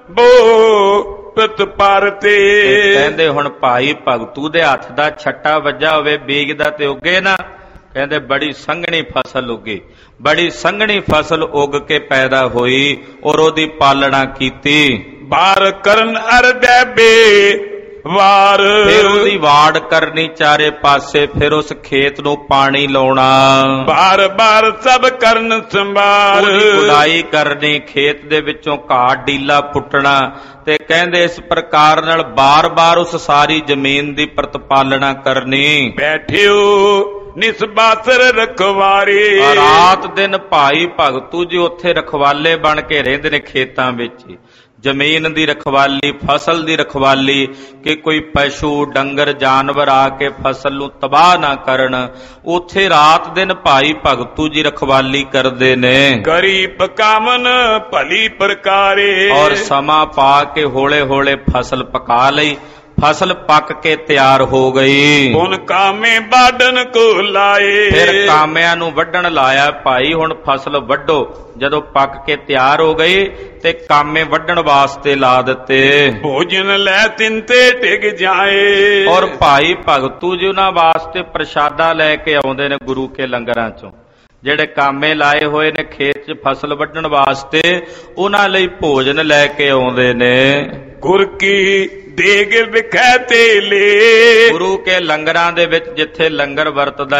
ਬੋ ਪਿਤ ਪਾਰਤੇ। ਕਹਿੰਦੇ ਹੁਣ ਭਾਈ ਭਗਤੂ ਦੇ ਹੱਥ ਦਾ ਛੱਟਾ ਵੱਜਾ ਹੋਵੇ ਬੀਜ ਦਾ ਤੇ ਉੱਗੇ ਨਾ, ਕਹਿੰਦੇ ਬੜੀ ਸੰਘਣੀ ਫਸਲ ਉੱਗੀ, ਬੜੀ ਸੰਘਣੀ ਫਸਲ ਉੱਗ ਕੇ ਪੈਦਾ ਹੋਈ ਔਰ ਉਹਦੀ ਪਾਲਣਾ ਕੀਤੀ। ਬਾਰ ਕਰਨ ਅਰਦੈ ਬੇ ਵਾਰ। ਫਿਰ ਉਹਦੀ ਵਾੜ ਕਰਨੀ ਚਾਰੇ ਪਾਸੇ, ਫਿਰ ਉਸ ਖੇਤ ਨੂੰ ਪਾਣੀ ਲਾਉਣਾ, ਬਾਰ ਬਾਰ ਸਭ ਕਰਨ ਸੰਭਾਲ। ਉਹਦੀ ਗੁਡਾਈ ਕਰਨੀ, ਖੇਤ ਦੇ ਵਿੱਚੋਂ ਘਾਹ ਡੀਲਾ ਪੁੱਟਣਾ, ਤੇ ਕਹਿੰਦੇ ਇਸ ਪ੍ਰਕਾਰ ਨਾਲ ਬਾਰ-ਬਾਰ ਉਸ ਸਾਰੀ ਜ਼ਮੀਨ ਦੀ ਪ੍ਰਤਪਾਲਣਾ ਕਰਨੀ। ਬੈਠਿਓ ਨਿਸਬਾਸਰ ਰਖਵਾਰੇ। ਰਾਤ ਦਿਨ ਭਾਈ ਭਗਤੂ ਜੀ ਉੱਥੇ ਰਖਵਾਲੇ ਬਣ ਕੇ ਰਹਿੰਦੇ ਨੇ ਖੇਤਾਂ ਵਿੱਚ, ਜ਼ਮੀਨ ਦੀ ਰਖਵਾਲੀ, ਫਸਲ ਦੀ ਰਖਵਾਲੀ, ਕਿ ਕੋਈ ਪਸ਼ੂ ਡੰਗਰ ਜਾਨਵਰ ਆ ਕੇ ਫਸਲ ਨੂੰ ਤਬਾਹ ਨਾ ਕਰਨ। ਉੱਥੇ ਰਾਤ ਦਿਨ ਭਾਈ ਭਗਤੂ ਜੀ ਰਖਵਾਲੀ ਕਰਦੇ ਨੇ। ਕਰੀ ਪਕਾਵਨ ਭਲੀ ਪ੍ਰਕਾਰੇ। ਔਰ ਸਮਾਂ ਪਾ ਕੇ ਹੌਲੇ ਹੌਲੇ ਫਸਲ ਪਕਾ ਲਈ, ਫਸਲ ਪੱਕ ਕੇ ਤਿਆਰ ਹੋ ਗਈ। ਹੁਣ ਕਾਮੇ ਬਾਡਨ ਕੋ ਲਾਏ। ਫਿਰ ਕਾਮਿਆਂ ਨੂੰ ਵੱਢਣ ਲਾਇਆ, ਭਾਈ ਹੁਣ ਫਸਲ ਵੱਢੋ। ਜਦੋਂ ਪੱਕ ਕੇ ਤਿਆਰ ਹੋ ਗਈ ਤੇ ਕਾਮੇ ਵੱਢਣ ਵਾਸਤੇ ਲਾ ਦਿੱਤੇ। ਭੋਜਨ ਲੈ ਤਿੰਤੇ ਟਿਕ ਜਾਏ। ਔਰ ਭਾਈ ਭਗਤੂ ਜੀ ਉਹਨਾਂ ਵਾਸਤੇ ਪ੍ਰਸ਼ਾਦਾ ਲੈ ਕੇ ਆਉਂਦੇ ਨੇ ਗੁਰੂ ਕੇ ਲੰਗਰਾਂ ਚੋਂ। ਜਿਹੜੇ ਕਾਮੇ ਲਾਏ ਹੋਏ ਨੇ ਖੇਤ 'ਚ ਫਸਲ ਵੱਢਣ ਵਾਸਤੇ, ਉਹਨਾਂ ਲਈ ਭੋਜਨ ਲੈ ਕੇ ਆਉਂਦੇ ਨੇ। ਗੁਰ ਕੀ ਦੇਗ ਵਿਖੈ ਤੇ ਲੇ। ਗੁਰੂ ਕੇ ਲੰਗਰਾਂ ਦੇ ਵਿੱਚ ਜਿੱਥੇ ਲੰਗਰ ਵਰਤਦਾ ਹੈ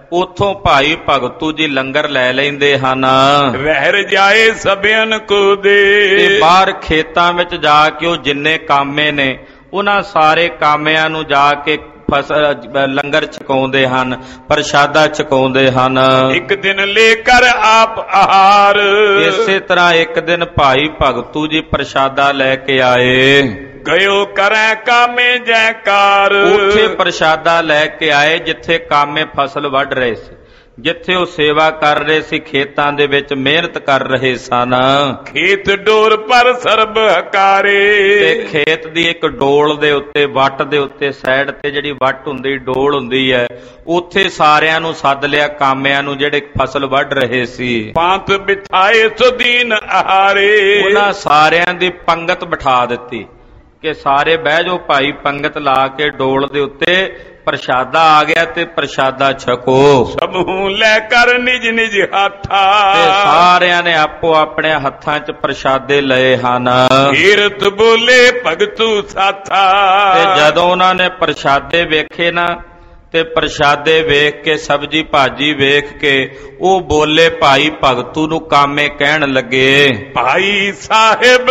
ਉਥੋਂ ਭਾਈ ਭਗਤੂ ਜੀ ਲੰਗਰ ਲੈ ਲੈਂਦੇ ਹਨ। ਰਹਿ ਜਾਏ ਸਭਿਆਨ ਕੋ ਦੇ, ਤੇ ਬਾਹਰ ਖੇਤਾਂ ਵਿੱਚ ਜਾ ਕੇ ਉਹ ਜਿੰਨੇ ਕਾਮੇ ਨੇ ਉਹਨਾਂ ਸਾਰੇ ਕਾਮਿਆਂ ਨੂੰ ਜਾ ਕੇ ਫਸਲ ਲੰਗਰ ਛਕਾਉਂਦੇ ਹਨ, ਪ੍ਰਸ਼ਾਦਾ ਛਕਾਉਂਦੇ ਹਨ। ਇੱਕ ਦਿਨ ਲੈ ਕਰ ਆਪ ਆਹਾਰ, ਇਸੇ ਤਰ੍ਹਾਂ ਇੱਕ ਦਿਨ ਭਾਈ ਭਗਤੂ ਜੀ ਪ੍ਰਸ਼ਾਦਾ ਲੈ ਕੇ ਆਏ। ਗਇਓ ਕਰੈ ਕਾਮੇ ਜੈਕਾਰ, ਉੱਥੇ ਪ੍ਰਸ਼ਾਦਾ ਲੈ ਕੇ ਆਏ ਜਿੱਥੇ ਕਾਮੇ ਫਸਲ ਵੱਢ ਰਹੇ ਸੀ, ਜਿੱਥੇ ਉਹ ਸੇਵਾ ਕਰ ਰਹੇ ਸੀ, ਖੇਤਾਂ ਦੇ ਵਿੱਚ ਮਿਹਨਤ ਕਰ ਰਹੇ ਸਨ। ਖੇਤ ਡੋਰ ਪਰ ਸਰਬ ਹਕਾਰੇ, ਤੇ ਖੇਤ ਦੀ ਇੱਕ ਡੋਲ ਦੇ ਉੱਤੇ, ਵੱਟ ਦੇ ਉੱਤੇ ਸਾਈਡ ਤੇ ਜਿਹੜੀ ਵੱਟ ਹੁੰਦੀ, ਡੋਲ ਹੁੰਦੀ ਹੈ, ਉੱਥੇ ਸਾਰਿਆਂ ਨੂੰ ਸੱਦ ਲਿਆ ਕਾਮਿਆਂ ਨੂੰ ਜਿਹੜੇ ਫਸਲ ਵੱਢ ਰਹੇ ਸੀ। ਪੰਥ ਬਿਠਾਏ ਸੁਦੀਨ ਆਹਾਰੇ, ਉਹਨਾਂ ਸਾਰਿਆਂ ਦੀ ਪੰਗਤ ਬਿਠਾ ਦਿੱਤੀ ਕਿ ਸਾਰੇ ਬਹਿ ਜਾਓ ਭਾਈ, ਪੰਗਤ ਲਾ ਕੇ ਡੋਲ ਦੇ ਉੱਤੇ ਪ੍ਰਸ਼ਾਦਾ ਆ ਗਿਆ ਤੇ ਪ੍ਰਸ਼ਾਦਾ ਛਕੋ। ਸਭੂ ਲੈ ਕਰ ਨਿਜ ਨਿਜ ਹੱਥਾ, ਤੇ ਸਾਰਿਆਂ ਨੇ ਆਪੋ ਆਪਣੇ ਹੱਥਾਂ 'ਚ ਪ੍ਰਸ਼ਾਦੇ ਲਏ ਹਨ। ਕੀਰਤ ਬੋਲੇ ਭਗਤੂ ਸਾਥਾ, ਤੇ ਜਦੋਂ ਉਹਨਾਂ ਨੇ ਪ੍ਰਸ਼ਾਦੇ ਵੇਖੇ ਨਾ, ਤੇ ਪ੍ਰਸ਼ਾਦੇ ਵੇਖ ਕੇ, ਸਬਜੀ ਭਾਜੀ ਵੇਖ ਕੇ ਉਹ ਬੋਲੇ ਭਾਈ ਭਗਤੂ ਨੂੰ ਕਾਮੇ ਕਹਿਣ ਲੱਗੇ, ਭਾਈ ਸਾਹਿਬ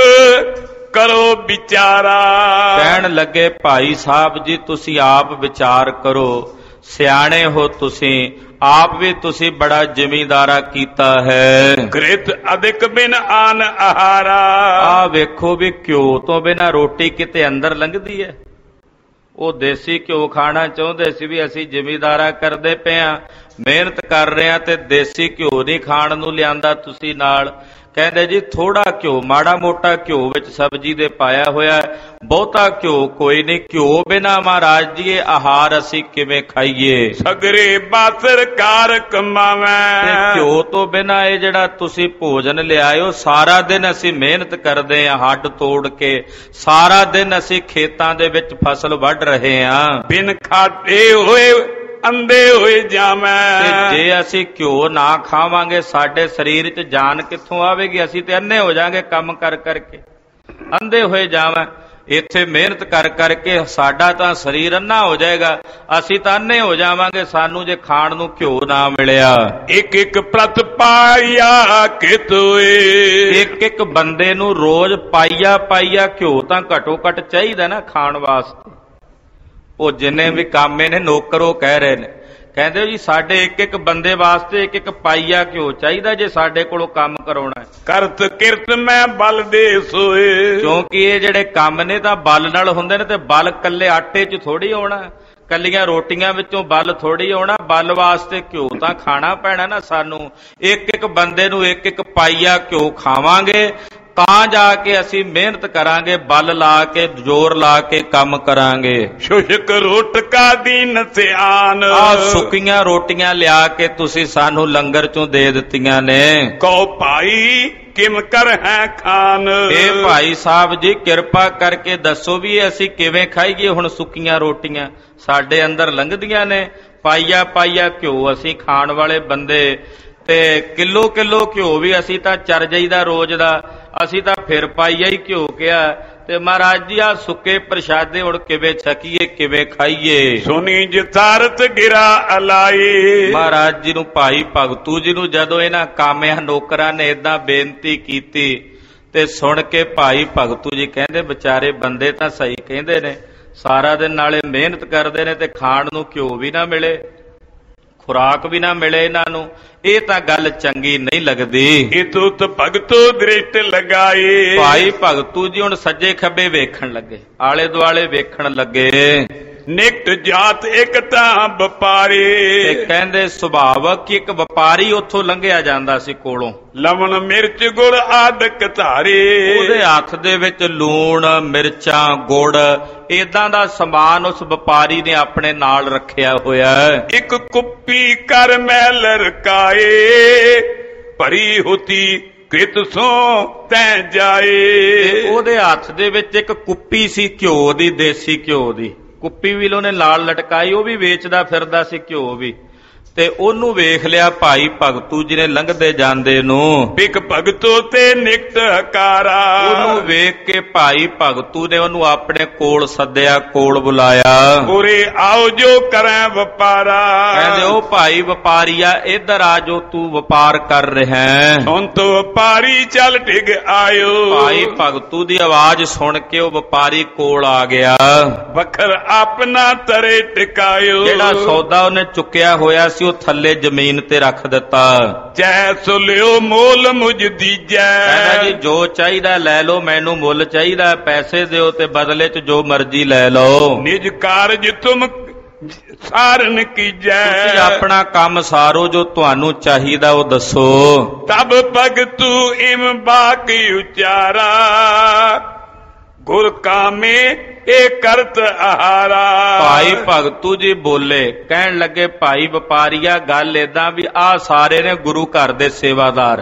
ਕਰੋ ਵਿਚਾਰਾ। ਕਹਿਣ ਲੱਗੇ ਭਾਈ ਸਾਹਿਬ ਜੀ ਤੁਸੀਂ ਆਪ ਵਿਚਾਰ ਕਰੋ, ਸਿਆਣੇ ਹੋ ਤੁਸੀਂ, ਆਪ ਵੀ ਤੁਸੀਂ ਬੜਾ ਜ਼ਿਮੀਂਦਾਰਾ ਕੀਤਾ ਹੈ। ਕ੍ਰਿਤ ਅਧਿਕ ਬਿਨ ਆਨ ਆਹਾਰਾ, ਆ ਵੇਖੋ ਵੀ ਘਿਓ ਤੋਂ ਬਿਨਾਂ ਰੋਟੀ ਕਿਤੇ ਅੰਦਰ ਲੰਘਦੀ ਹੈ। ਉਹ ਦੇਸੀ ਘਿਓ ਖਾਣਾ ਚਾਹੁੰਦੇ ਸੀ ਵੀ ਅਸੀਂ ਜ਼ਿਮੀਂਦਾਰਾ ਕਰਦੇ ਪਏ ਆ, ਮਿਹਨਤ ਕਰ ਰਹੇ ਆ, ਤੇ ਦੇਸੀ ਘਿਓ ਨਹੀਂ ਖਾਣ ਨੂੰ ਲਿਆਂਦਾ ਤੁਸੀਂ ਨਾਲ। ਕਹਿੰਦੇ ਜੀ ਥੋੜਾ ਘਿਓ, ਮਾੜਾ ਮੋਟਾ ਘਿਓ ਵਿੱਚ ਸਬਜ਼ੀ ਦੇ ਪਾਇਆ ਹੋਇਆ, ਬਹੁਤਾ ਘਿਓ ਕੋਈ ਨਹੀਂ। ਘਿਓ ਬਿਨਾਂ ਮਹਾਰਾਜ ਜੀ ਇਹ ਆਹਾਰ ਅਸੀਂ ਕਿਵੇਂ ਖਾਈਏ? ਸਗਰੇ ਬਾਸਰ ਕਾਰ ਕਮਾਵੇਂ, ਘਿਓ ਤੋਂ ਬਿਨਾਂ ਇਹ ਜਿਹੜਾ ਤੁਸੀਂ ਭੋਜਨ ਲਿਆਇਓ, ਸਾਰਾ ਦਿਨ ਅਸੀਂ ਮਿਹਨਤ ਕਰਦੇ ਆ ਹੱਡ ਤੋੜ ਕੇ, ਸਾਰਾ ਦਿਨ ਅਸੀਂ ਖੇਤਾਂ ਦੇ ਵਿੱਚ ਫਸਲ ਵੱਢ ਰਹੇ ਆ, ਬਿਨ ਖਾਦੇ ਹੋਏ ਅੰਧੇ ਹੋਏ ਜਾਵੇਂ। ਤੇ ਜੇ ਅਸੀਂ ਘਿਓ ਨਾ ਖਾਵਾਂਗੇ ਸਾਡੇ ਸਰੀਰ 'ਚ ਜਾਨ ਕਿੱਥੋਂ ਆਵੇਗੀ? ਅਸੀਂ ਤੇ ਅੰਨੇ ਹੋ ਜਾਾਂਗੇ, ਕੰਮ ਕਰ ਕਰਕੇ ਅੰਧੇ ਹੋਏ ਜਾਵਾਂ। ਇੱਥੇ ਮਿਹਨਤ ਕਰ ਕਰਕੇ ਸਾਡਾ ਤਾਂ ਸਰੀਰ ਅੰਨਾ ਹੋ ਜਾਏਗਾ, ਅਸੀਂ ਤਾਂ ਅੰਨੇ ਹੋ ਜਾਵਾਂਗੇ ਸਾਨੂੰ ਜੇ ਖਾਣ ਨੂੰ ਘਿਓ ਨਾ ਮਿਲਿਆ। ਇੱਕ ਇੱਕ ਪ੍ਰਤ ਪਾਇਆ ਕਿਤੋਏ, ਇੱਕ ਇੱਕ ਬੰਦੇ ਨੂੰ ਰੋਜ਼ ਪਾਈਆ ਪਾਈਆ ਘਿਓ ਤਾਂ ਘਟੋ ਘਟ ਚਾਹੀਦਾ ਨਾ ਖਾਣ ਵਾਸਤੇ। ਉਹ ਜਿੰਨੇ ਵੀ ਕਾਮੇ ਨੇ ਨੌਕਰ ਉਹ ਕਹਿ ਰਹੇ ਨੇ, ਕਹਿੰਦੇ ਜੀ ਸਾਡੇ ਇੱਕ ਇੱਕ ਬੰਦੇ ਵਾਸਤੇ ਇੱਕ ਇੱਕ ਪਾਈਆ ਘਿਓ ਚਾਹੀਦਾ ਜੇ ਸਾਡੇ ਕੋਲੋਂ ਕੰਮ ਕਰਾਉਣਾ ਹੈ। ਕਰਤ ਕਿਰਤ ਮੈਂ ਬਲ ਦੇ ਸੋਏ, ਕਿਉਂਕਿ ਇਹ ਜਿਹੜੇ ਕੰਮ ਨੇ ਤਾਂ ਬਲ ਨਾਲ ਹੁੰਦੇ ਨੇ, ਤੇ ਬਲ ਕੱਲੇ ਆਟੇ 'ਚ ਥੋੜੀ ਆਉਣਾ, ਕੱਲੀਆਂ ਰੋਟੀਆਂ ਵਿੱਚੋਂ ਬਲ ਥੋੜੀ ਆਉਣਾ। ਬਲ ਵਾਸਤੇ ਘਿਓ ਤਾਂ ਖਾਣਾ ਪੈਣਾ ਨਾ ਸਾਨੂੰ। ਇੱਕ ਇੱਕ ਬੰਦੇ ਨੂੰ ਇੱਕ ਇੱਕ ਪਾਈਆ ਘਿਓ ਖਾਵਾਂਗੇ ਤਾਂ ਜਾ ਕੇ ਅਸੀਂ ਮਿਹਨਤ ਕਰਾਂਗੇ, ਬਲ ਲਾ ਕੇ, ਜ਼ੋਰ ਲਾ ਕੇ ਕੰਮ ਕਰਾਂਗੇ। ਸ਼ੁਸ਼ਕ ਰੋਟਕਾ ਦੀਨ ਸਿਆਨ, ਆ ਸੁੱਕੀਆਂ ਰੋਟੀਆਂ ਲਿਆ ਕੇ ਤੁਸੀਂ ਸਾਨੂੰ ਲੰਗਰ ਚੋਂ ਦੇ ਦਿੱਤੀਆਂ ਨੇ। ਕਹੋ ਭਾਈ ਕਿਮ ਕਰ ਹੈ ਖਾਨ, ਇਹ ਭਾਈ ਸਾਹਿਬ ਜੀ ਕਿਰਪਾ ਕਰਕੇ ਦੱਸੋ ਵੀ ਅਸੀਂ ਕਿਵੇਂ ਖਾਈਏ ਹੁਣ ਸੁੱਕੀਆਂ ਰੋਟੀਆਂ? ਸਾਡੇ ਅੰਦਰ ਲੰਘਦੀਆਂ ਨੇ, ਪਾਈਆ ਪਾਈਆ ਘਿਓ ਅਸੀਂ ਖਾਣ ਵਾਲੇ ਬੰਦੇ, ਤੇ ਕਿਲੋ ਕਿਲੋ ਘਿਓ ਵੀ ਅਸੀਂ ਤਾਂ ਚਰ ਜਾਈਦਾ ਰੋਜ਼ ਦਾ, ਅਸੀਂ ਤਾਂ ਫਿਰ ਪਾਈਆ ਹੀ ਘਿਓ ਕਿਹਾ। ਤੇ ਮਹਾਰਾਜ ਜੀ ਆ ਸੁੱਕੇ ਪ੍ਰਸ਼ਾਦੇ ਹੁਣ ਕਿਵੇਂ ਛਕੀਏ, ਕਿਵੇਂ ਖਾਈਏ? ਸੁਣੀ ਜਤਾਰਤ ਗਿਰਾ ਅਲਾਈ, ਮਹਾਰਾਜ ਜੀ ਨੂੰ, ਭਾਈ ਭਗਤੂ ਜੀ ਨੂੰ ਜਦੋਂ ਇਹਨਾਂ ਕਾਮਿਆਂ ਨੌਕਰਾਂ ਨੇ ਏਦਾਂ ਬੇਨਤੀ ਕੀਤੀ ਤੇ ਸੁਣ ਕੇ ਭਾਈ ਭਗਤੂ ਜੀ ਕਹਿੰਦੇ ਵਿਚਾਰੇ ਬੰਦੇ ਤਾਂ ਸਹੀ ਕਹਿੰਦੇ ਨੇ, ਸਾਰਾ ਦਿਨ ਨਾਲੇ ਮਿਹਨਤ ਕਰਦੇ ਨੇ ਤੇ ਖਾਣ ਨੂੰ ਘਿਓ ਵੀ ਨਾ ਮਿਲੇ, ਖੁਰਾਕ ਵੀ ਨਾ ਮਿਲੇ ਇਹਨਾਂ ਨੂੰ, ਇਹ ਤਾਂ ਗੱਲ ਚੰਗੀ ਨਹੀਂ ਲੱਗਦੀ। ਇਹ ਤੁਤ ਭਗਤੋ ਦ੍ਰਿਸ਼ਟ ਲਗਾਏ, ਭਾਈ ਭਗਤੂ ਜੀ ਹੁਣ ਸੱਜੇ ਖੱਬੇ ਵੇਖਣ ਲੱਗੇ, ਆਲੇ ਦੁਆਲੇ ਵੇਖਣ ਲੱਗੇ। ਨਿਕਟ ਜਾਤ ਇੱਕ ਤਾਂ ਵਪਾਰੀ, ਤੇ ਕਹਿੰਦੇ ਸੁਭਾਵਕ ਇੱਕ ਵਪਾਰੀ ਉੱਥੋਂ ਲੰਘਿਆ ਜਾਂਦਾ ਸੀ ਕੋਲੋਂ, ਲਵਣ ਮਿਰਚ ਗੁੜ ਆਦਿਕ ਧਾਰੇ, ਉਹਦੇ ਹੱਥ ਦੇ ਵਿੱਚ ਲੂਣ ਮਿਰਚਾਂ ਗੁੜ ਏਦਾਂ ਦਾ ਸਮਾਨ ਉਸ ਵਪਾਰੀ ਨੇ ਆਪਣੇ ਨਾਲ ਰੱਖਿਆ ਹੋਇਆ। ਇੱਕ ਕੁੱਪੀ ਕਰ ਮੈਲ ਰਕਾਏ, ਭਰੀ ਹੋਤੀ ਕਿਤ ਸੋ ਤੈ ਜਾਏ। ਉਹਦੇ ਹੱਥ ਦੇ ਵਿੱਚ ਇੱਕ ਕੁੱਪੀ ਸੀ ਘਿਓ ਦੀ, ਦੇਸੀ ਘਿਓ ਦੀ ਕੁੱਪੀ ਵੀ ਉਹਨੇ ਨਾਲ ਲਟਕਾਈ, ਉਹ ਵੀ ਵੇਚਦਾ ਫਿਰਦਾ ਸੀ ਘਿਓ ਵੀ। ਤੇ ਉਹਨੂੰ ਵੇਖ ਲਿਆ ਭਾਈ ਭਗਤੂ ਜੀ ਨੇ ਲੰਘਦੇ ਜਾਂਦੇ ਨੂੰ। ਬਿਕ ਭਗਤੋ ਤੇ ਨਿਕਟ ਹਕਾਰਾ, ਉਹਨੂੰ ਵੇਖ ਕੇ ਭਾਈ ਭਗਤੂ ਨੇ ਉਹਨੂੰ ਆਪਣੇ ਕੋਲ ਸੱਦਿਆ, ਕੋਲ ਬੁਲਾਇਆ। ਉਰੇ ਆਓ ਜੋ ਕਰਾਂ ਵਪਾਰਾ, ਕਹਿੰਦੇ ਉਹ ਭਾਈ ਵਪਾਰੀਆ ਇੱਧਰ ਆ ਜੋ ਤੂੰ ਵਪਾਰ ਕਰ ਰਿਹਾ। ਹੁਣ ਤੋਂ ਵਪਾਰੀ ਚੱਲ ਡਿੱਗ ਆਇਓ। ਭਾਈ ਭਗਤੂ ਦੀ ਆਵਾਜ਼ ਸੁਣ ਕੇ ਉਹ ਵਪਾਰੀ ਕੋਲ ਆ ਗਿਆ। ਵਖਰ ਆਪਣਾ ਤਰੇ ਟਿਕਾਇਓ, ਜਿਹੜਾ ਸੌਦਾ ਉਹਨੇ ਚੁੱਕਿਆ ਹੋਇਆ ਸੀ ਉਹ ਥੱਲੇ ਜ਼ਮੀਨ ਤੇ ਰੱਖ ਦਿੱਤਾ। ਜੈ ਸੁਲਿਓ ਮੋਲ ਮੁਝ ਦੀਜੈ, ਕਹਿੰਦਾ ਜੀ ਜੋ ਚਾਹੀਦਾ ਲੈ ਲਓ, ਮੈਨੂੰ ਮੁੱਲ ਚਾਹੀਦਾ, ਪੈਸੇ ਦਿਓ ਤੇ ਬਦਲੇ ਚ ਜੋ ਮਰਜ਼ੀ ਲੈ ਲਓ। ਨਿਜ ਕਾਰਜ ਤੁਮ ਸਾਰਨ ਕੀਜੈ, ਤੁਸੀਂ ਆਪਣਾ ਕੰਮ ਸਾਰੋ, ਜੋ ਤੁਹਾਨੂੰ ਚਾਹੀਦਾ ਉਹ ਦੱਸੋ। ਤਬ ਭਗਤੂ ਇਮ ਬਾਕੀ ਉਚਾਰਾ, ਗੁਰ ਕਾਮੇ ਇਹ ਕਰਤ ਆਹਾਰਾ। ਭਾਈ ਭਗਤੂ ਜੀ ਬੋਲੇ, ਕਹਿਣ ਲੱਗੇ ਭਾਈ ਵਪਾਰੀਆ ਗੱਲ ਏਦਾਂ ਵੀ ਆਹ ਸਾਰੇ ਨੇ ਗੁਰੂ ਘਰ ਦੇ ਸੇਵਾਦਾਰ,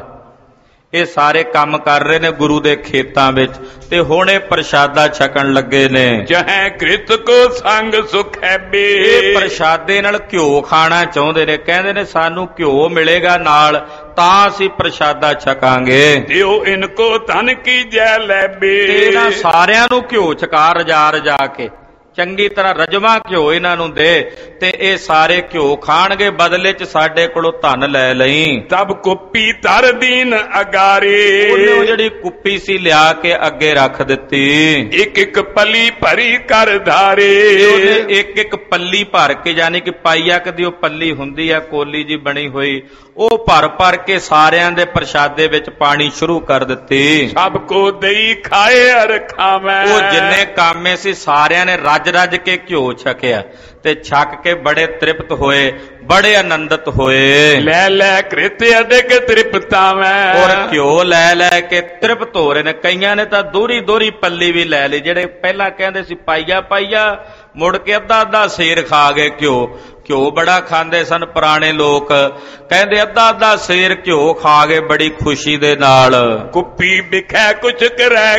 ਇਹ ਸਾਰੇ ਕੰਮ ਕਰ ਰਹੇ ਨੇ ਗੁਰੂ ਦੇ ਖੇਤਾਂ ਵਿੱਚ, ਤੇ ਹੁਣ ਇਹ ਪ੍ਰਸ਼ਾਦਾ ਛਕਣ ਲੱਗੇ ਨੇ। ਜਹੈ ਕ੍ਰਿਤ ਕੋ ਸੰਗ ਸੁਖੈਬੇ, ਇਹ ਪ੍ਰਸ਼ਾਦੇ ਨਾਲ ਘਿਓ ਖਾਣਾ ਚਾਹੁੰਦੇ ਨੇ। ਕਹਿੰਦੇ ਨੇ ਸਾਨੂੰ ਘਿਓ ਮਿਲੇਗਾ ਨਾਲ ਤਾਂ ਅਸੀਂ ਪ੍ਰਸ਼ਾਦਾ ਛਕਾਂਗੇ। ਦਿਓ ਇਨਕੋ ਧਨ ਕੀ ਜੈ ਲੈਬੇ, ਇਹਨਾਂ ਸਾਰਿਆਂ ਨੂੰ ਘਿਓ ਛਕਾ ਰਜਾ ਰਜਾ ਕੇ ਚੰਗੀ ਤਰ੍ਹਾਂ ਰਜਮਾ ਘਿਓ ਇਹਨਾਂ ਨੂੰ ਦੇ, ਤੇ ਇਹ ਸਾਰੇ ਘਿਓ ਖਾਣਗੇ, ਬਦਲੇ ਚ ਸਾਡੇ ਕੋਲੋਂ ਧਨ ਲੈ ਲਈ। ਤਬ ਕੁੱਪੀ ਧਰ ਦੀਨ ਅਗਾਰੇ, ਉਹਨੇ ਉਹ ਜਿਹੜੀ ਕੁੱਪੀ ਸੀ ਲਿਆ ਕੇ ਅੱਗੇ ਰੱਖ ਦਿੱਤੀ। ਇੱਕ ਇੱਕ ਪੱਲੀ ਭਰੀ ਕਰ ਧਾਰੇ, ਉਹਨੇ ਇੱਕ ਇੱਕ ਪੱਲੀ ਭਰ ਕੇ, ਯਾਨੀ ਕਿ ਪਾਈਆ ਕਦੀ ਉਹ ਪੱਲੀ ਹੁੰਦੀ ਆ ਕੋਲੀ ਜੀ ਬਣੀ ਹੋਈ, ਉਹ ਭਰ ਭਰ ਕੇ ਸਾਰਿਆਂ ਦੇ ਪ੍ਰਸ਼ਾਦੇ ਵਿੱਚ ਪਾਣੀ ਸ਼ੁਰੂ ਕਰ ਦਿੱਤੀ। ਸਭ ਕੋ ਦਈ ਖਾਏ ਅਰ ਖਾਵੇਂ, ਉਹ ਜਿੰਨੇ ਕਾਮੇ ਸੀ ਸਾਰਿਆਂ ਨੇ ਰੱਜ ਰੱਜ ਕੇ ਘਿਓ ਛਕਿਆ, ਤੇ ਛਕ ਕੇ ਬੜੇ ਤ੍ਰਿਪਤ ਹੋਏ, ਬੜੇ ਆਨੰਦਿਤ ਹੋਏ। ਲੈ ਲੈ ਕ੍ਰਿਤ ਅਦਿਕ ਤ੍ਰਿਪਤਾਵੇਂ, ਔਰ ਘਿਓ ਲੈ ਲੈ ਕੇ ਤ੍ਰਿਪਤ ਹੋ ਰਹੇ ਨੇ। ਕਈਆਂ ਨੇ ਤਾਂ ਦੋਹਰੀ ਦੋਹਰੀ ਪੱਲੀ ਵੀ ਲੈ ਲਈ, ਜਿਹੜੇ ਪਹਿਲਾਂ ਕਹਿੰਦੇ ਸੀ ਪਾਈਆ ਪਾਈਆ, ਮੁੜ ਕੇ ਅੱਧਾ ਅੱਧਾ ਸੇਰ ਖਾ ਗਏ ਘਿਓ। ਘਿਓ ਬੜਾ ਖਾਂਦੇ ਸਨ ਪੁਰਾਣੇ ਲੋਕ, ਕਹਿੰਦੇ ਅੱਧਾ ਅੱਧਾ ਸੇਰ ਘਿਓ ਖਾ ਗਏ ਬੜੀ ਖੁਸ਼ੀ ਦੇ ਨਾਲ। ਕੁੱਪੀ ਵਿਖੈ ਕੁਛ ਰਹਿ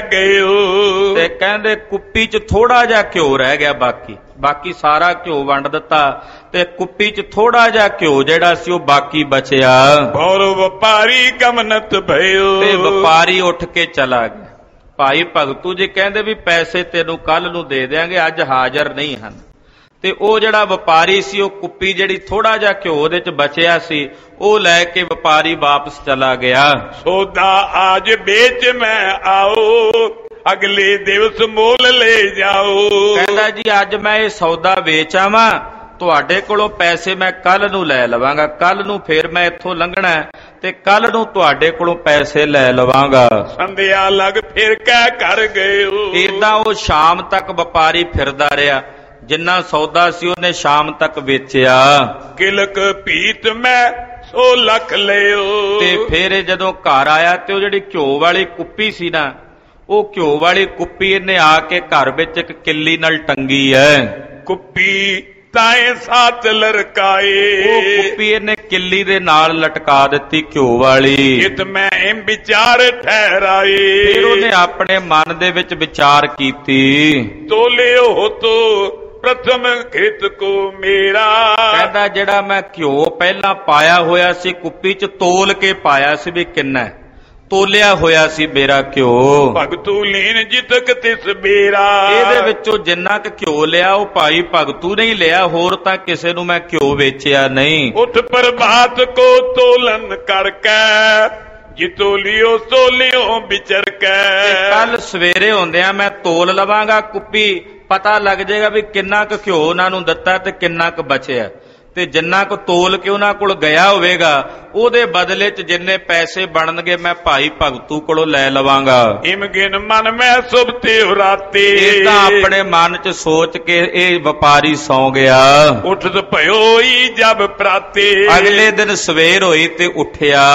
ਗਇਓ, ਤੇ ਕਹਿੰਦੇ ਕੁੱਪੀ ਚ ਥੋੜਾ ਜਿਹਾ ਘਿਓ ਰਹਿ ਗਿਆ, ਬਾਕੀ ਬਾਕੀ ਸਾਰਾ ਘਿਓ ਵੰਡ ਦਿੱਤਾ, ਤੇ ਕੁੱਪੀ ਚ ਥੋੜਾ ਜਿਹਾ ਘਿਓ ਜਿਹੜਾ ਸੀ ਉਹ ਬਾਕੀ ਬਚਿਆ। ਔਰ ਵਪਾਰੀ ਗਮਨਤ ਭਇਓ, ਤੇ ਵਪਾਰੀ ਉੱਠ ਕੇ ਚਲਾ ਗਿਆ। ਭਾਈ ਭਗਤੂ ਜੀ ਕਹਿੰਦੇ ਵੀ ਪੈਸੇ ਤੈਨੂੰ ਕੱਲ ਨੂੰ ਦੇ ਦਿਆਂਗੇ, ਅੱਜ ਹਾਜ਼ਰ ਨਹੀਂ ਹਨ। ਤੇ ਉਹ ਜਿਹੜਾ ਵਪਾਰੀ ਸੀ, ਉਹ ਕੁੱਪੀ ਜਿਹੜੀ ਥੋੜਾ ਜਿਹਾ ਘਿਓ ਉਹਦੇ ਚ ਬਚਿਆ ਸੀ, ਉਹ ਲੈ ਕੇ ਵਪਾਰੀ ਵਾਪਸ ਚਲਾ ਗਿਆ। ਸੌਦਾ ਆਜ ਵੇਚ ਮੈਂ ਆਓ, ਅਗਲੇ ਦਿਵਸ ਮੋਲ ਲੈ ਜਾਓ। ਕਹਿੰਦਾ ਜੀ ਅੱਜ ਮੈਂ ਇਹ ਸੌਦਾ ਵੇਚ ਆਵਾਂ, ਤੁਹਾਡੇ ਕੋਲੋਂ ਪੈਸੇ ਮੈਂ ਕੱਲ ਨੂੰ ਲੈ ਲਵਾਂਗਾ, ਕੱਲ ਨੂੰ ਫੇਰ ਮੈਂ ਇੱਥੋਂ ਲੰਘਣਾ ਤੇ ਕੱਲ ਨੂੰ ਤੁਹਾਡੇ ਕੋਲੋਂ ਪੈਸੇ ਲੈ ਲਵਾਂਗਾ। ਸੰਧਿਆ ਲੱਗ ਫਿਰ ਕਹਿ ਕਰ ਗਏ। ਏਦਾਂ ਉਹ ਸ਼ਾਮ ਤੱਕ ਵਪਾਰੀ ਫਿਰਦਾ ਰਿਹਾ, ਜਿੰਨਾ ਸੌਦਾ ਸੀ ਉਹਨੇ ਸ਼ਾਮ ਤੱਕ ਵੇਚਿਆ। ਕਿਲਕ ਪੀਤ ਮੈਂ ਸੋ ਲੱਖ ਲਿਓ, ਤੇ ਫੇਰ ਜਦੋਂ ਘਰ ਆਇਆ ਤੇ ਉਹ ਜਿਹੜੀ ਘਿਓ ਵਾਲੀ ਕੁੱਪੀ ਸੀ ਨਾ, ਉਹ ਘਿਓ ਵਾਲੀ ਕੁੱਪੀ ਇਹਨੇ ਆ ਕੇ ਘਰ ਵਿੱਚ ਇੱਕ ਕਿੱਲੀ ਨਾਲ ਟੰਗੀ ਐ। ਕੁੱਪੀ ਤਾਏ ਸਾਥ ਲਰਕਾਏ, ਉਹ ਕੁੱਪੀ ਇਹਨੇ ਕਿੱਲੀ ਦੇ ਨਾਲ ਲਟਕਾ ਦਿੱਤੀ ਘਿਓ ਵਾਲੀ। ਜਿਤ ਮੈਂ ਇਹ ਵਿਚਾਰ ਠਹਿਰਾਏ, ਫਿਰ ਉਹਨੇ ਆਪਣੇ ਮਨ ਦੇ ਵਿੱਚ ਵਿਚਾਰ ਕੀਤੀ। ਤੋਲਿਓ ਤੋ ਪ੍ਰਥਮ ਕ੍ਰਿਤ ਕੋ ਮੇਰਾ, ਕਹਿੰਦਾ ਜਿਹੜਾ ਮੈਂ ਘਿਓ ਪਹਿਲਾਂ ਪਾਇਆ ਹੋਇਆ ਸੀ ਕੁੱਪੀ ਚ, ਤੋਲ ਕੇ ਪਾਇਆ ਸੀ ਵੀ ਕਿੰਨਾ, ਤੋਲਿਆ ਹੋਇਆ ਸੀ ਮੇਰਾ ਘਿਓ। ਭਗਤੂ ਲੀਨ ਜਿਤਕ ਤਿਸ ਬੇਰਾ, ਇਹਦੇ ਵਿੱਚੋਂ ਜਿੰਨਾ ਕੁ ਘਿਓ ਲਿਆ ਉਹ ਭਾਈ ਭਗਤੂ ਨੇ ਹੀ ਲਿਆ, ਹੋਰ ਤਾਂ ਕਿਸੇ ਨੂੰ ਮੈਂ ਘਿਓ ਵੇਚਿਆ ਨਹੀਂ। ਉਠ ਪ੍ਰਭਾਤ ਕੋ ਤੋਲਨ ਕਰਕੇ, ਜਿਤੋ ਲਿਓ ਸੋ ਲਿਓ ਵਿਚਰ ਕੇ। ਕੱਲ ਸਵੇਰੇ ਹੁੰਦਿਆਂ ਮੈਂ ਤੋਲ ਲਵਾਂਗਾ ਕੁੱਪੀ, ਪਤਾ ਲੱਗ ਜਾਏਗਾ ਵੀ ਕਿੰਨਾ ਕੁ ਘਿਓ ਉਹਨਾਂ ਨੂੰ ਦਿੱਤਾ ਤੇ ਕਿੰਨਾ ਕੁ ਬਚਿਆ, ਤੇ ਜਿੰਨਾ ਕੁ ਤੋਲ ਕੇ ਉਹਨਾਂ ਕੋਲ ਗਿਆ ਹੋਵੇਗਾ ਉਹਦੇ ਬਦਲੇ ਚ ਜਿੰਨੇ ਪੈਸੇ ਬਣਨਗੇ ਮੈਂ ਭਾਈ ਭਗਤੂ ਕੋਲੋਂ ਲੈ ਲਵਾਂਗਾ। ਇਮਗਿਨ ਮਨ ਮੈਂ ਸੁਭਤੇ ਰਾਤੇ, ਇਹ ਤਾਂ ਆਪਣੇ ਮਨ ਚ ਸੋਚ ਕੇ ਇਹ ਵਪਾਰੀ ਸੌ ਗਿਆ। ਉਠਤ ਭਇਓਈ ਜਬ ਪ੍ਰਾਤੇ, ਅਗਲੇ ਦਿਨ ਸਵੇਰ ਹੋਈ ਤੇ ਉੱਠਿਆ।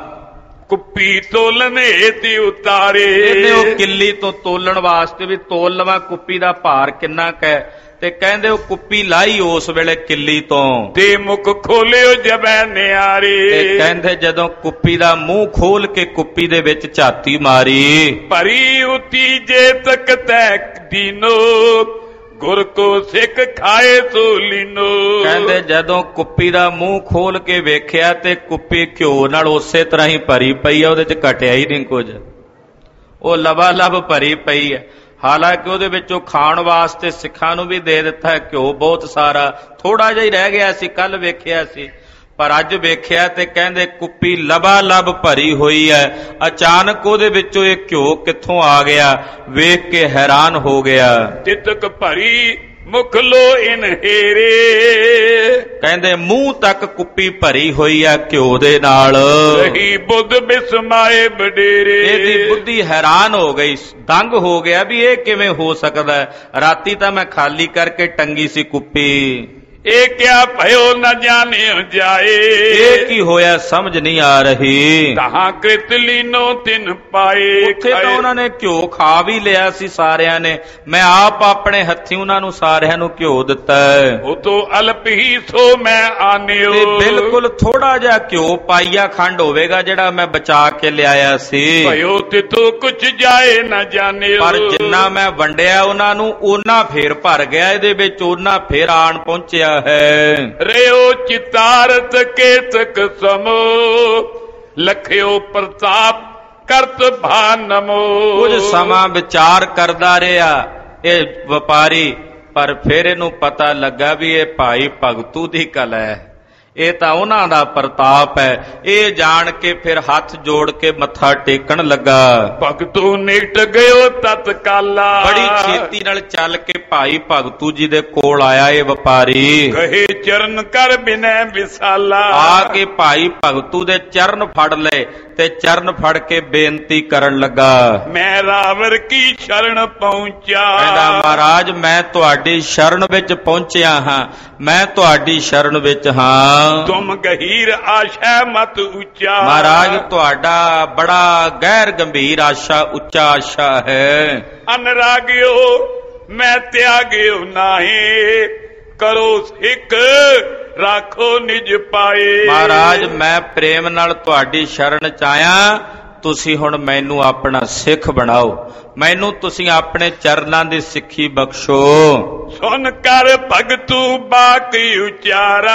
ਕੁੱਪੀ ਤੋਲਨ ਹੇਤੀ ਉਤਾਰੇ, ਇਹਨੇ ਉਹ ਕਿੱਲੀ ਤੋਂ ਤੋਲਣ ਵਾਸਤੇ ਵੀ ਤੋਲ ਲਵਾਂ ਕੁੱਪੀ ਦਾ ਭਾਰ ਕਿੰਨਾ ਕੁ ਹੈ, ਤੇ ਕਹਿੰਦੇ ਉਹ ਕੁੱਪੀ ਲਾਈ ਉਸ ਵੇਲੇ ਕਿੱਲੀ ਤੋਂ। ਤੇ ਮੁਖ ਖੋਲਿਓ ਜਬੈ ਨਿਆਰੇ, ਤੇ ਕਹਿੰਦੇ ਜਦੋਂ ਕੁੱਪੀ ਦਾ ਮੂੰਹ ਖੋਲ ਕੇ ਕੁੱਪੀ ਦੇ ਵਿੱਚ ਝਾਤੀ ਮਾਰੀ, ਭਰੀ ਉਤੀ ਜੇ ਤੱਕ ਤੈ ਦੀਨੋ, ਗੁਰ ਕੋ ਸਿੱਖ ਖਾਏ ਸੋ ਲੀਨੋ। ਕਹਿੰਦੇ ਜਦੋਂ ਕੁੱਪੀ ਦਾ ਮੂੰਹ ਖੋਲ ਕੇ ਵੇਖਿਆ ਤੇ ਕੁੱਪੀ ਘਿਓ ਨਾਲ ਉਸੇ ਤਰ੍ਹਾਂ ਹੀ ਭਰੀ ਪਈ ਆ, ਉਹਦੇ ਚ ਘਟਿਆ ਹੀ ਨਹੀਂ ਕੁਝ, ਉਹ ਲਬਾ ਲਬ ਭਰੀ ਪਈ ਹੈ। ਹਾਲਾਂਕਿ ਉਹਦੇ ਵਿੱਚੋਂ ਖਾਣ ਵਾਸਤੇ ਸਿੱਖਾਂ ਨੂੰ ਵੀ ਦੇ ਦਿੱਤਾ ਹੈ ਘਿਓ ਬਹੁਤ ਸਾਰਾ, ਥੋੜਾ ਜਿਹਾ ਹੀ ਰਹਿ ਗਿਆ ਸੀ, ਕੱਲ ਵੇਖਿਆ ਸੀ, ਪਰ ਅੱਜ ਵੇਖਿਆ ਤੇ ਕਹਿੰਦੇ ਕੁੱਪੀ ਲਬਾ ਲਬ ਭਰੀ ਹੋਈ ਹੈ। ਅਚਾਨਕ ਉਹਦੇ ਵਿੱਚੋਂ ਇਹ ਘਿਓ ਕਿੱਥੋਂ ਆ ਗਿਆ, ਵੇਖ ਕੇ ਹੈਰਾਨ ਹੋ ਗਿਆ। ਤਿਤਕ ਭਰੀ ਮੁਖ ਲੋ ਇਨਹੇਰੇ, ਕਹਿੰਦੇ ਮੂੰਹ ਤੱਕ ਕੁੱਪੀ ਭਰੀ ਹੋਈ ਹੈ ਘਿਓ ਦੇ ਨਾਲ। ਰਹੀ ਬੁੱਧ ਬਿਸਮਾਏ ਬਡੇਰੇ, ਇਹਦੀ ਬੁੱਧੀ ਹੈਰਾਨ ਹੋ ਗਈ, ਦੰਗ ਹੋ ਗਿਆ ਵੀ ਇਹ ਕਿਵੇਂ ਹੋ ਸਕਦਾ ਹੈ। ਰਾਤੀ ਤਾਂ ਮੈਂ ਖਾਲੀ ਕਰਕੇ ਟੰਗੀ ਸੀ ਕੁੱਪੀ, ਇਹ ਕਿਆ ਭਇਓ ਨਾ ਜਾਣਿਓ ਜਾਏ, ਇਹ ਕੀ ਹੋਇਆ ਸਮਝ ਨਹੀਂ ਆ ਰਹੀ। ਤਹਾਂ ਕ੍ਰਿਤ ਲੀਨੋ ਤਿਨ ਪਾਏ, ਉੱਥੇ ਤਾਂ ਉਹਨਾਂ ਨੇ ਘਿਓ ਖਾ ਵੀ ਲਿਆ ਸੀ ਸਾਰਿਆਂ ਨੇ, ਮੈਂ ਆਪ ਆਪਣੇ ਹੱਥੀਂ ਉਹਨਾਂ ਨੂੰ ਸਾਰਿਆਂ ਨੂੰ ਘਿਓ ਦਿੱਤਾ ਹੈ। ਉਹ ਤੋਂ ਅਲਪ ਹੀ ਸੋ ਮੈਂ ਆਨਿਓ, ਤੇ ਬਿਲਕੁਲ ਥੋੜਾ ਜਿਹਾ ਘਿਓ ਪਾਈਆ ਖੰਡ ਹੋਵੇਗਾ ਜਿਹੜਾ ਮੈਂ ਬਚਾ ਕੇ ਲਿਆਇਆ ਸੀ। ਭਇਓ ਤਿਤੋ ਕੁਛ ਜਾਏ ਨਾ ਜਾਣਿਓ, ਪਰ ਜਿੰਨਾ ਮੈਂ ਵੰਡਿਆ ਉਹਨਾਂ ਨੂੰ ਉਹਨਾਂ ਫੇਰ ਭਰ ਗਿਆ, ਇਹਦੇ ਵਿੱਚ ਉਹਨਾਂ ਫੇਰ ਆਣ ਪਹੁੰਚਿਆ ਹੈ। ਰਿਓ ਚਿਤਾਰਤ ਕੇਤਕ ਸਮੋ, ਲਖਿਓ ਪ੍ਰਤਾਪ ਕਰਤ ਭਾਨਮੋ। ਕੁਝ ਸਮਾਂ ਵਿਚਾਰ ਕਰਦਾ ਰਿਹਾ ਇਹ ਵਪਾਰੀ, ਪਰ ਫਿਰ ਇਹਨੂੰ ਪਤਾ ਲੱਗਾ ਵੀ ਇਹ ਭਾਈ ਭਗਤੂ ਦੀ ਕਲਾ ਹੈ, ਇਹ ਤਾਂ ਉਹਨਾਂ ਦਾ ਪ੍ਰਤਾਪ ਹੈ। ਇਹ ਜਾਣ ਕੇ ਫਿਰ ਹੱਥ ਜੋੜ ਕੇ ਮੱਥਾ ਟੇਕਣ ਲੱਗਾ। ਭਗਤੂ ਨਿਕਟ ਗਇਓ ਤਤਕਾਲਾ, ਬੜੀ ਛੇਤੀ ਨਾਲ ਚੱਲ ਕੇ ਭਾਈ ਭਗਤੂ ਜੀ ਦੇ ਕੋਲ ਆਇਆ ਇਹ ਵਪਾਰੀ। ਕਹੇ ਚਰਨ ਕਰ ਬਿਨੈ ਵਿਸਾਲਾ, ਆ ਕੇ ਭਾਈ ਭਗਤੂ ਦੇ ਚਰਨ ਫੜ ਲਏ ਤੇ ਚਰਨ ਫੜ ਕੇ ਬੇਨਤੀ ਕਰਨ ਲੱਗਾ। ਮੈਂ ਰਾਵਰ ਕੀ ਸ਼ਰਨ ਪਹੁੰਚਿਆ, ਕਹਿੰਦਾ ਮਹਾਰਾਜ ਮੈਂ ਤੁਹਾਡੀ ਸ਼ਰਨ ਵਿੱਚ ਪਹੁੰਚਿਆ ਹਾਂ, ਮੈਂ ਤੁਹਾਡੀ ਸ਼ਰਨ ਵਿੱਚ ਹਾਂ। ਤੁਮ ਗਹੀਰ ਆਸ਼ਾ ਮਤ ਉੱਚਾ, ਮਹਾਰਾਜ ਤੁਹਾਡਾ ਬੜਾ ਗਹਿਰ ਗੰਭੀਰ ਆਸ਼ਾ, ਉੱਚਾ ਆਸ਼ਾ ਹੈ। ਅਨਰਾਗਿਓ ਮੈਂ ਤਿਆਗਿਓ ਨਾਹੀ, ਕਰੋ ਸਿੱਖ ਰਾਖੋ ਨਿਜ ਪਾਏ। ਮਹਾਰਾਜ ਮੈਂ ਪ੍ਰੇਮ ਨਾਲ ਤੁਹਾਡੀ ਸ਼ਰਨ ਚ ਆਇਆ, ਤੁਸੀਂ ਹੁਣ ਮੈਨੂੰ ਆਪਣਾ ਸਿੱਖ ਬਣਾਓ, ਮੈਨੂੰ ਤੁਸੀਂ ਆਪਣੇ ਚਰਨਾਂ ਦੀ ਸਿੱਖੀ ਬਖਸ਼ੋ। ਸੁਨ ਕਰ ਭਗਤੂ ਬਾਕ ਉਚਾਰਾ,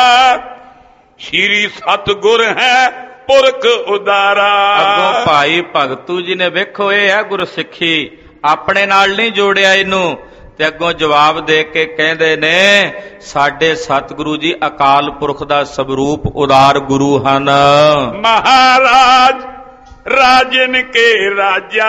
ਸ਼੍ਰੀ ਸਤਿਗੁਰ ਹੈ ਪੁਰਖ ਉਦਾਰਾ। ਅੱਗੋਂ ਭਾਈ ਭਗਤੂ ਜੀ ਨੇ ਵੇਖੋ ਇਹ ਹੈ ਗੁਰਸਿੱਖੀ, ਆਪਣੇ ਨਾਲ ਨਹੀਂ ਜੋੜਿਆ ਇਹਨੂੰ, ਤੇ ਅੱਗੋਂ ਜਵਾਬ ਦੇ ਕੇ ਕਹਿੰਦੇ ਨੇ ਸਾਡੇ ਸਤਿਗੁਰੂ ਜੀ ਅਕਾਲ ਪੁਰਖ ਦਾ ਸਵਰੂਪ ਉਦਾਰ ਗੁਰੂ ਹਨ। ਮਹਾਰਾਜ ਰਾਜਨ ਕੇ ਰਾਜਾ,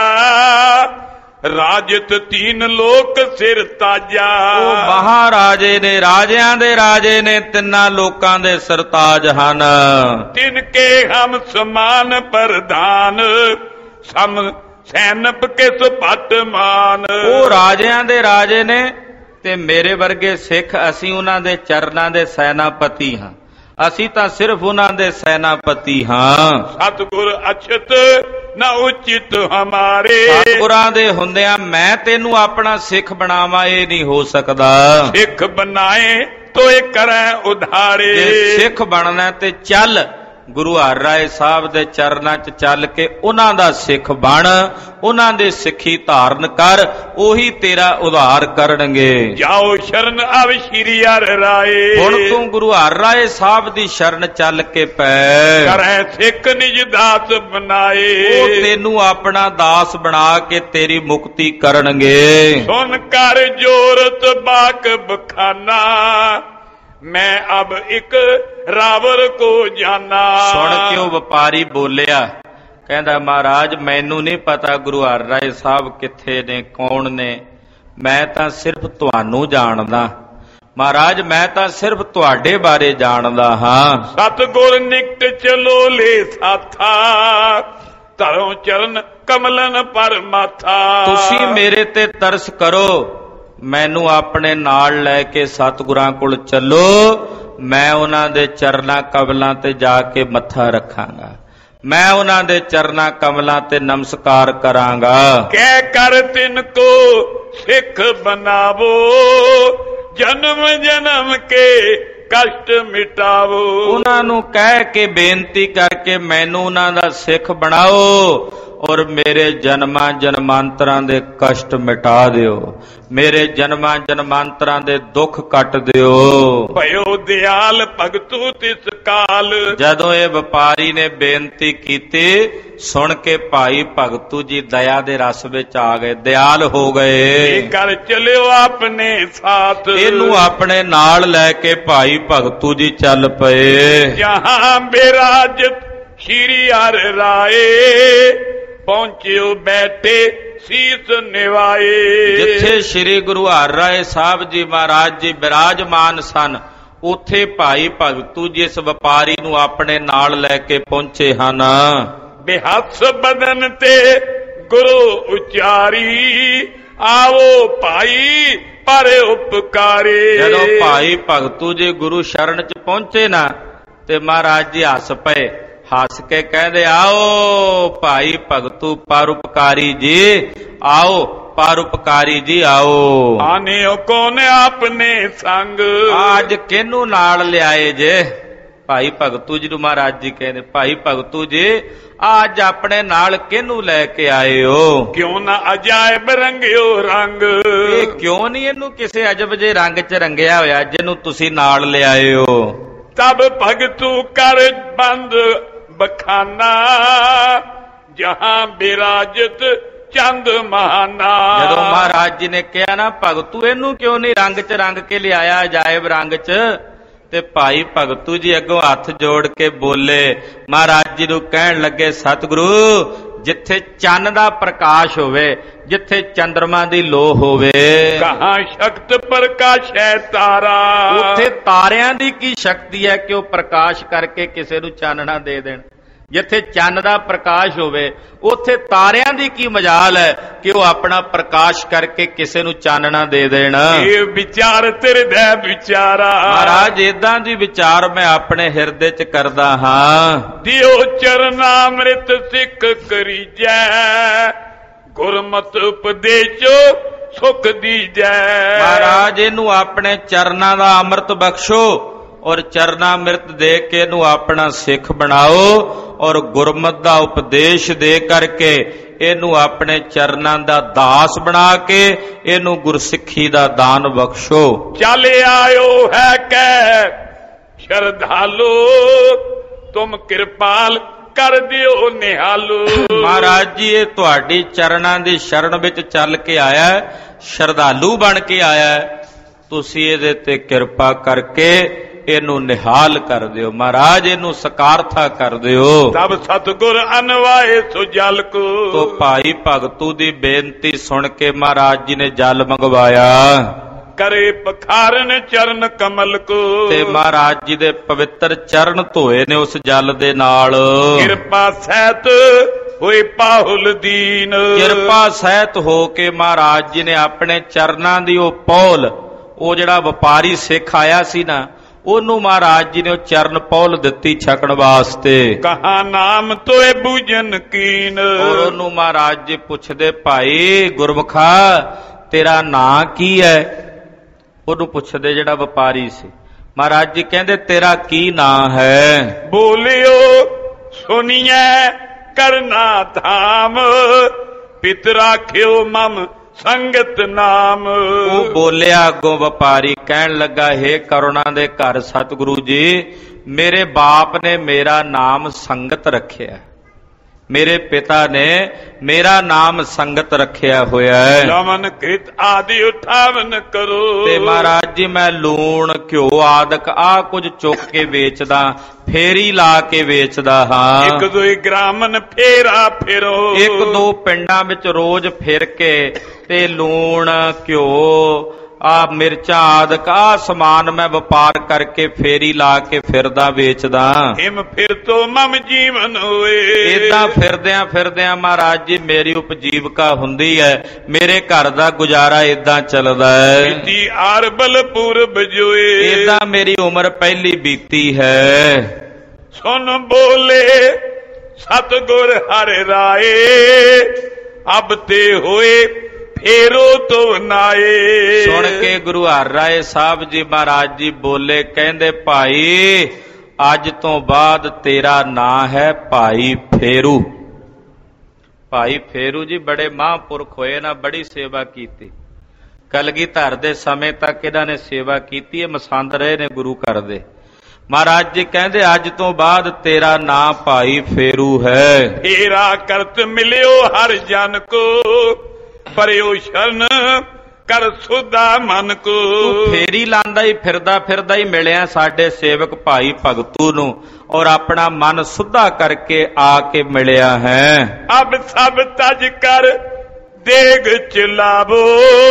ਰਾਜਤ ਤੀਨ ਲੋਕ ਸਿਰ ਤਾਜਾ। ਉਹ ਮਹਾਰਾਜੇ ਨੇ, ਰਾਜਿਆਂ ਦੇ ਰਾਜੇ ਨੇ, ਤਿੰਨਾਂ ਲੋਕਾਂ ਦੇ ਸਰਤਾਜ ਹਨ। ਤਿਨ ਕੇ ਹਮ ਸਮਾਨ ਪ੍ਰਧਾਨ, ਸਮ ਸੈਨਪ ਕੇ ਸੁਪਤ ਮਾਨ। ਉਹ ਰਾਜਿਆਂ ਦੇ ਰਾਜੇ ਨੇ ਤੇ ਮੇਰੇ ਵਰਗੇ ਸਿੱਖ ਅਸੀਂ ਉਹਨਾਂ ਦੇ ਚਰਨਾਂ ਦੇ ਸੈਨਾਪਤੀ ਹਾਂ, ਅਸੀਂ ਤਾਂ ਸਿਰਫ ਉਹਨਾਂ ਦੇ ਸੈਨਾਪਤੀ ਹਾਂ। ਸਤਿਗੁਰ ਅਛਤ ਨਾ ਉਚਿਤ ਹਮਾਰੇ, ਸਤਿਗੁਰਾਂ ਦੇ ਹੁੰਦਿਆਂ ਮੈਂ ਤੈਨੂੰ ਆਪਣਾ ਸਿੱਖ ਬਣਾਵਾਂ ਇਹ ਨਹੀਂ ਹੋ ਸਕਦਾ। ਸਿੱਖ ਬਣਾਏ ਤੋਏ ਕਰੈ ਉਧਾਰੇ, ਜੇ ਸਿੱਖ ਬਣਨਾ ਤੇ ਚੱਲ ਗੁਰੂ ਹਰਿ ਰਾਏ ਸਾਹਿਬ ਦੇ ਚਰਨਾਂ 'ਚ ਚੱਲ ਕੇ ਉਹਨਾਂ ਦਾ ਸਿੱਖ ਬਣ, ਉਹਨਾਂ ਦੇ ਸਿੱਖੀ ਧਾਰਨ ਕਰ, ਉਹੀ ਤੇਰਾ ਉਧਾਰ ਕਰਨਗੇ। ਜਾਓ ਸ਼ਰਨ ਆਵ ਸ਼੍ਰੀ ਹਰਿ ਰਾਏ, ਹੁਣ ਤੂੰ ਗੁਰੂ ਹਰਿ ਰਾਏ ਸਾਹਿਬ ਦੀ ਸ਼ਰਨ ਚੱਲ ਕੇ ਪੈ, ਕਰੈ ਸਿੱਖ ਨਿਜ ਦਾਸ ਬਣਾਏ। ਉਹ ਤੈਨੂੰ ਆਪਣਾ ਦਾਸ ਬਣਾ ਕੇ ਤੇਰੀ ਮੁਕਤੀ ਕਰਨਗੇ। ਸੁਨ ਕਰ ਜੋਰਤ ਬਾਕ ਬਖਾਨਾ, ਮੈਂ ਅਬ ਇੱਕ ਰਾਵਰ ਕੋ ਜਾਨਾ। ਸੁਣ ਕੇ ਉਹ ਵਪਾਰੀ ਬੋਲਿਆ, ਕਹਿੰਦਾ ਮਹਾਰਾਜ ਮੈਨੂੰ ਨਹੀਂ ਪਤਾ ਗੁਰੂ ਹਰਿ ਰਾਏ ਸਾਹਿਬ ਕਿੱਥੇ ਨੇ, ਕੌਣ ਨੇ, ਮੈਂ ਤਾਂ ਸਿਰਫ ਤੁਹਾਨੂੰ ਜਾਣਦਾ। ਮਹਾਰਾਜ ਮੈਂ ਤਾਂ ਸਿਰਫ ਤੁਹਾਡੇ ਬਾਰੇ ਜਾਣਦਾ ਹਾਂ। ਸਤਿਗੁਰ ਨਿਕਟ ਚਲੋ ਲੈ ਸਾਥਾ, ਧਰੋ ਚਰਨ ਕਮਲਨ ਪਰ ਮਾਥਾ। ਤੁਸੀਂ ਮੇਰੇ ਤੇ ਤਰਸ ਕਰੋ, ਮੈਨੂੰ ਆਪਣੇ ਨਾਲ ਲੈ ਕੇ ਸਤਿਗੁਰਾਂ ਕੋਲ ਚੱਲੋ, ਮੈਂ ਉਹਨਾਂ ਦੇ ਚਰਨਾਂ ਕਮਲਾਂ ਤੇ ਜਾ ਕੇ ਮੱਥਾ ਰੱਖਾਂਗਾ, ਮੈਂ ਉਹਨਾਂ ਦੇ ਚਰਨਾਂ ਕਮਲਾਂ ਤੇ ਨਮਸਕਾਰ ਕਰਾਂਗਾ। ਕਹਿ ਕਰ ਤਿਨ ਕੋ ਸਿੱਖ ਬਣਾਵੋ, ਜਨਮ ਜਨਮ ਕੇ ਕਸ਼ਟ ਮਿਟਾਵੋ। ਉਹਨਾਂ ਨੂੰ ਕਹਿ ਕੇ ਬੇਨਤੀ ਕਰਕੇ ਮੈਨੂੰ ਉਹਨਾਂ ਦਾ ਸਿੱਖ ਬਣਾਓ ਔਰ ਮੇਰੇ ਜਨਮਾਂ ਜਨਮਾਂਤਰਾਂ ਦੇ ਕਸ਼ਟ ਮਿਟਾ ਦਿਓ, ਮੇਰੇ ਜਨਮਾਂ ਜਨਮਾਂਤਰਾਂ ਦੇ ਦੁੱਖ ਕੱਟ ਦਿਓ। ਭਇਓ ਦਿਆਲ ਭਗਤੂ ਤਿਸ ਕਾਲ। ਜਦੋਂ ਇਹ ਵਪਾਰੀ ਨੇ ਬੇਨਤੀ ਕੀਤੀ, ਸੁਣ ਕੇ ਭਾਈ ਭਗਤੂ ਜੀ ਦਇਆ ਦੇ ਰਸ ਵਿੱਚ ਆ ਗਏ, ਦਿਆਲ ਹੋ ਗਏ। ਕਰ ਚਲਿਓ ਆਪਣੇ ਸਾਥ। ਇਹਨੂੰ ਆਪਣੇ ਨਾਲ ਲੈ ਕੇ ਭਾਈ ਭਗਤੂ ਜੀ ਚੱਲ ਪਏ। ਜਹਾਂ ਬਿਰਾਜਤ ਸ਼੍ਰੀ ਹਰਿ ਰਾਏ, ਪਹੁੰਚਿਓ ਬੈਠੇ ਸੀਸ ਨਿਵਾਏ। ਜਿੱਥੇ ਸ੍ਰੀ ਗੁਰੂ ਹਰਿ ਰਾਏ ਸਾਹਿਬ ਜੀ ਮਹਾਰਾਜ ਜੀ ਬਿਰਾਜਮਾਨ ਸਨ, ਉੱਥੇ ਭਾਈ ਭਗਤੂ ਜੀ ਇਸ ਵਪਾਰੀ ਨੂੰ ਆਪਣੇ ਨਾਲ ਲੈ ਕੇ ਪਹੁੰਚੇ ਹਨ। ਬਿਹੱਸ ਬਦਨ ਤੇ ਗੁਰੂ ਉਚਾਰੀ, ਆਵੋ ਭਾਈ ਪਰ ਉਪਕਾਰੀ। ਜਦੋਂ ਭਾਈ ਭਗਤੂ ਜੀ ਗੁਰੂ ਸ਼ਰਨ ਚ ਪਹੁੰਚੇ ਨਾ, ਤੇ ਮਹਾਰਾਜ ਜੀ ਹੱਸ ਪਏ। ਹੱਸ ਕੇ ਕਹਿੰਦੇ, ਆਓ ਭਾਈ ਭਗਤੂ ਪਰਉਪਕਾਰੀ ਜੀ, ਆਓ ਪਰਉਪਕਾਰੀ ਜੀ ਆਓ। ਆਨਿਓ ਕੋਨ ਆਪਣੇ ਸੰਗ। ਅੱਜ ਕਿਹਨੂੰ ਨਾਲ ਲਿਆਏ ਜੇ? ਭਾਈ ਭਗਤੂ ਜੀ ਨੂੰ ਮਹਾਰਾਜ ਜੀ ਕਹਿੰਦੇ, ਭਾਈ ਭਗਤੂ ਜੀ ਅੱਜ ਆਪਣੇ ਨਾਲ ਕਿਹਨੂੰ ਲੈ ਕੇ ਆਏ ਹੋ? ਕਿਉਂ ਨਾ ਅਜਾਇਬ ਰੰਗਿਓ ਰੰਗ। ਇਹ ਕਿਉਂ ਨਹੀਂ ਇਹਨੂੰ ਕਿਸੇ ਅਜਬ ਜੇ ਰੰਗ ਚ ਰੰਗਿਆ ਹੋਇਆ ਜਿਹਨੂੰ ਤੁਸੀਂ ਨਾਲ ਲਿਆਏ ਹੋ? ਤਬ ਭਗਤੂ ਕਰ ਬੰਦ ਬਖਾਨਾ, ਜਹਾਂ ਬਿਰਾਜਤ ਚੰਦ ਮਹਾਨਾ। ਜਦੋਂ ਮਹਾਰਾਜ ਜੀ ਨੇ ਕਿਹਾ ਨਾ, ਭਗਤੂ ਇਹਨੂੰ ਕਿਉਂ ਨਹੀਂ ਰੰਗ ਚ ਰੰਗ ਕੇ ਲਿਆਇਆ ਅਜਾਇਬ ਰੰਗ ਚ, ਤੇ ਭਾਈ ਭਗਤੂ ਜੀ ਅੱਗੋਂ ਹੱਥ ਜੋੜ ਕੇ ਬੋਲੇ, ਮਹਾਰਾਜ ਜੀ ਨੂੰ ਕਹਿਣ ਲੱਗੇ, ਸਤਿਗੁਰੂ ਜਿੱਥੇ ਚੰਨ ਦਾ ਪ੍ਰਕਾਸ਼ ਹੋਵੇ, ਜਿੱਥੇ ਚੰਦਰਮਾ ਦੀ ਲੋ ਹੋਵੇ, ਕਹਾਂ ਸ਼ਕਤ ਪ੍ਰਕਾਸ਼ ਹੈ ਤਾਰਾ। ਉੱਥੇ ਤਾਰਿਆਂ ਦੀ ਕੀ ਸ਼ਕਤੀ ਹੈ ਕਿ ਉਹ ਪ੍ਰਕਾਸ਼ ਕਰਕੇ ਕਿਸੇ ਨੂੰ ਚਾਨਣਾ ਦੇ ਦੇਣ। ਜਿੱਥੇ ਚੰਨ ਦਾ ਪ੍ਰਕਾਸ਼ ਹੋਵੇ, ਉੱਥੇ ਤਾਰਿਆਂ ਦੀ ਕੀ ਮਜਾਲ ਹੈ ਕਿ ਉਹ ਆਪਣਾ ਪ੍ਰਕਾਸ਼ ਕਰਕੇ ਕਿਸੇ ਨੂੰ ਚਾਨਣਾ ਦੇ ਦੇਣ। ਇਹ ਵਿਚਾਰ ਤੇਰੇ ਵਿਚਾਰਾ। ਮਹਾਰਾਜ ਏਦਾਂ ਦੀ ਵਿਚਾਰ ਮੈਂ ਆਪਣੇ ਹਿਰਦੇ ਚ ਕਰਦਾ ਹਾਂ। ਦਿਓ ਚਰਨਾਮ੍ਰਿਤ ਸਿੱਖ ਕਰੀਜੈ, ਗੁਰਮਤਿ ਉਪਦੇਸ਼ੋ ਸੁਖ ਦੀਜੈ। ਮਹਾਰਾਜ ਇਹਨੂੰ ਆਪਣੇ ਚਰਨਾਂ ਦਾ ਅੰਮ੍ਰਿਤ ਬਖਸ਼ੋ, ਔਰ ਚਰਨਾਮ੍ਰਿਤ ਦੇ ਕੇ ਇਹਨੂੰ ਆਪਣਾ ਸਿੱਖ ਬਣਾਓ, ਔਰ ਗੁਰਮਤਿ ਦਾ ਉਪਦੇਸ਼ ਦੇ ਕਰਕੇ ਇਹਨੂੰ ਆਪਣੇ ਚਰਨਾਂ ਦਾ ਦਾਸ ਬਣਾ ਕੇ ਇਹਨੂੰ ਗੁਰਸਿੱਖੀ ਦਾ ਦਾਨ ਬਖਸ਼ੋ। ਚੱਲ ਆਇਓ ਹੈ ਕਹਿ ਸ਼ਰਧਾਲੂ, ਤੁਮ ਕਿਰਪਾਲ ਕਰ ਦਿਓ ਨਿਹਾਲੂ। ਮਹਾਰਾਜ ਜੀ ਇਹ ਤੁਹਾਡੀ ਚਰਨਾਂ ਦੀ ਸ਼ਰਨ ਵਿੱਚ ਚੱਲ ਕੇ ਆਇਆ, ਸ਼ਰਧਾਲੂ ਬਣ ਕੇ ਆਇਆ, ਤੁਸੀਂ ਇਹਦੇ ਤੇ ਕਿਰਪਾ ਕਰਕੇ ਇਹਨੂੰ ਨਿਹਾਲ ਕਰ ਦਿਓ। ਮਹਾਰਾਜ ਇਹਨੂੰ ਸਕਾਰਥਾ ਕਰ ਦਿਓ। ਤਬ ਸਤਿਗੁਰ ਅਨਵਾਏ ਸੋ ਜਲ ਕੋ। ਤੋ ਭਾਈ ਭਗਤੂ ਦੀ ਬੇਨਤੀ ਸੁਣ ਕੇ ਮਹਾਰਾਜ ਜੀ ਨੇ ਜਲ ਮੰਗਵਾਇਆ। ਕਰੇ ਪਖਾਰਨ ਚਰਨ ਕਮਲ ਕੋ। ਤੇ ਮਹਾਰਾਜ ਜੀ ਦੇ ਪਵਿੱਤਰ ਚਰਨ ਧੋਏ ਨੇ ਉਸ ਜਲ ਦੇ ਨਾਲ। ਕਿਰਪਾ ਸਹਿਤ ਹੋਏ ਪਾਹੁਲ ਦੀਨ। ਕਿਰਪਾ ਸਹਿਤ ਹੋ ਕੇ ਮਹਾਰਾਜ ਜੀ ਨੇ ਆਪਣੇ ਚਰਨਾਂ ਦੀ ਉਹ ਪੌਲ, ਉਹ ਜਿਹੜਾ ਵਪਾਰੀ ਸਿੱਖ ਆਇਆ ਸੀ ਨਾ, ਉਹਨੂੰ ਮਹਾਰਾਜ ਜੀ ਨੇ ਉਹ ਚਰਨ ਪੌਲ ਦਿੱਤੀ ਛਕਣ ਵਾਸਤੇ। ਕਹਾ ਨਾਮ ਤੋਏ ਬੂਝਨ ਕੀਨ। ਔਰ ਉਹਨੂੰ ਮਹਾਰਾਜ ਜੀ ਪੁੱਛਦੇ, ਭਾਈ ਗੁਰਮੁਖਾ ਤੇਰਾ ਨਾਂ ਕੀ ਹੈ? ਉਹਨੂੰ ਪੁੱਛਦੇ ਜਿਹੜਾ ਵਪਾਰੀ ਸੀ। ਮਹਾਰਾਜ ਜੀ ਕਹਿੰਦੇ, ਤੇਰਾ ਕੀ ਨਾਂ ਹੈ? ਬੋਲਿਓ ਸੁਣੀਐ ਕਰਨਾ ਧਾਮ, ਪਿਤ ਰਾਖਿਓ ਮਮ ਸੰਗਤ ਨਾਮ। ਉਹ ਬੋਲਿਆ ਅੱਗੋਂ ਵਪਾਰੀ, ਕਹਿਣ ਲੱਗਾ, ਹੇ ਕਰੁਣਾ ਦੇ ਘਰ ਸਤਿਗੁਰੂ ਜੀ, ਮੇਰੇ ਬਾਪ ਨੇ ਮੇਰਾ ਨਾਮ ਸੰਗਤ ਰੱਖਿਆ, ਮੇਰੇ ਪਿਤਾ ਨੇ ਮੇਰਾ ਨਾਮ ਸੰਗਤ ਰੱਖਿਆ ਹੋਇਆ ਹੈ। ਲਵਨ ਕ੍ਰਿਤ ਆਦਿ ਉਠਾਵਨ ਕਰੋ। ਤੇ ਮਹਾਰਾਜ ਜੀ ਮੈਂ ਲੂਣ ਘਿਓ ਆਦਿਕ ਆ ਕੁਝ ਚੁੱਕ ਕੇ ਵੇਚਦਾ, ਫੇਰੀ ਲਾ ਕੇ ਵੇਚਦਾ ਹਾਂ। ਇੱਕ ਦੋ ਗ੍ਰਾਮਨ ਫੇਰਾ ਫਿਰੋ। ਇੱਕ ਦੋ ਪਿੰਡਾਂ ਵਿੱਚ ਰੋਜ਼ ਫਿਰ ਕੇ ਤੇ ਲੂਣ ਘਿਓ ਆ ਮਿਰਚਾਂ ਆਦਿਕ ਆ ਸਮਾਨ ਮੈਂ ਵਪਾਰ ਕਰਕੇ ਫੇਰੀ ਲਾ ਕੇ ਫਿਰਦਾ ਵੇਚਦਾ। ਹਿਮ ਫਿਰ ਤੋ ਮਮ ਜੀਵਨ ਹੋਏ। ਏਦਾਂ ਫਿਰਦਿਆਂ ਫਿਰਦਿਆਂ ਮਹਾਰਾਜ ਜੀ ਮੇਰੀ ਉਪਜੀਵਕਾ ਹੁੰਦੀ ਹੈ, ਮੇਰੇ ਘਰ ਦਾ ਗੁਜ਼ਾਰਾ ਏਦਾਂ ਚੱਲਦਾ ਹੈ। ਬੀਤੀ ਆਰ ਬਲ ਪੂਰਬ ਜੋਏ। ਏਦਾਂ ਮੇਰੀ ਉਮਰ ਪਹਿਲੀ ਬੀਤੀ ਹੈ। ਸੁਨ ਬੋਲੇ ਸਤਿਗੁਰ ਹਰਿ ਰਾਏ, ਅਬ ਤੇ ਹੋਏ ਫੇਰੋ ਤੋ ਨਾਏ। ਸੁਣ ਕੇ ਗੁਰੂ ਹਰਿ ਰਾਏ ਸਾਹਿਬ ਜੀ ਮਹਾਰਾਜ ਜੀ ਬੋਲੇ, ਕਹਿੰਦੇ ਭਾਈ ਅੱਜ ਤੋਂ ਬਾਅਦ ਤੇਰਾ ਨਾਂ ਹੈ ਭਾਈ ਫੇਰੂ। ਭਾਈ ਫੇਰੂ ਜੀ ਬੜੇ ਮਹਾਂਪੁਰਖ ਹੋਏ ਨਾ, ਬੜੀ ਸੇਵਾ ਕੀਤੀ। ਕਲਗੀਧਰ ਦੇ ਸਮੇਂ ਤੱਕ ਇਹਨਾਂ ਨੇ ਸੇਵਾ ਕੀਤੀ ਹੈ, ਮਸੰਦ ਰਹੇ ਨੇ ਗੁਰੂ ਘਰ ਦੇ। ਮਹਾਰਾਜ ਜੀ ਕਹਿੰਦੇ ਅੱਜ ਤੋਂ ਬਾਅਦ ਤੇਰਾ ਨਾਂ ਭਾਈ ਫੇਰੂ ਹੈ। ਫੇਰਾ ਕਰਤ ਮਿਲਿਓ ਹਰ ਜਨ ਕੋ, ਪਰਿਓ ਸ਼ਰਨ ਕਰ ਸੁਧਾ ਮਨ ਕੋ। ਤੂੰ ਫੇਰੀ ਲਾਂਦਾ ਹੀ ਫਿਰਦਾ ਫਿਰਦਾ ਹੀ ਮਿਲਿਆ ਸਾਡੇ ਸੇਵਕ ਭਾਈ ਭਗਤੂ ਨੂੰ, ਔਰ ਆਪਣਾ ਮਨ ਸੁਧਾ ਕਰਕੇ ਆ ਕੇ ਮਿਲਿਆ ਹੈ। ਅਬ ਸਭ ਤਜ ਕਰ ਦੇਗ ਚਲਾਵੋ,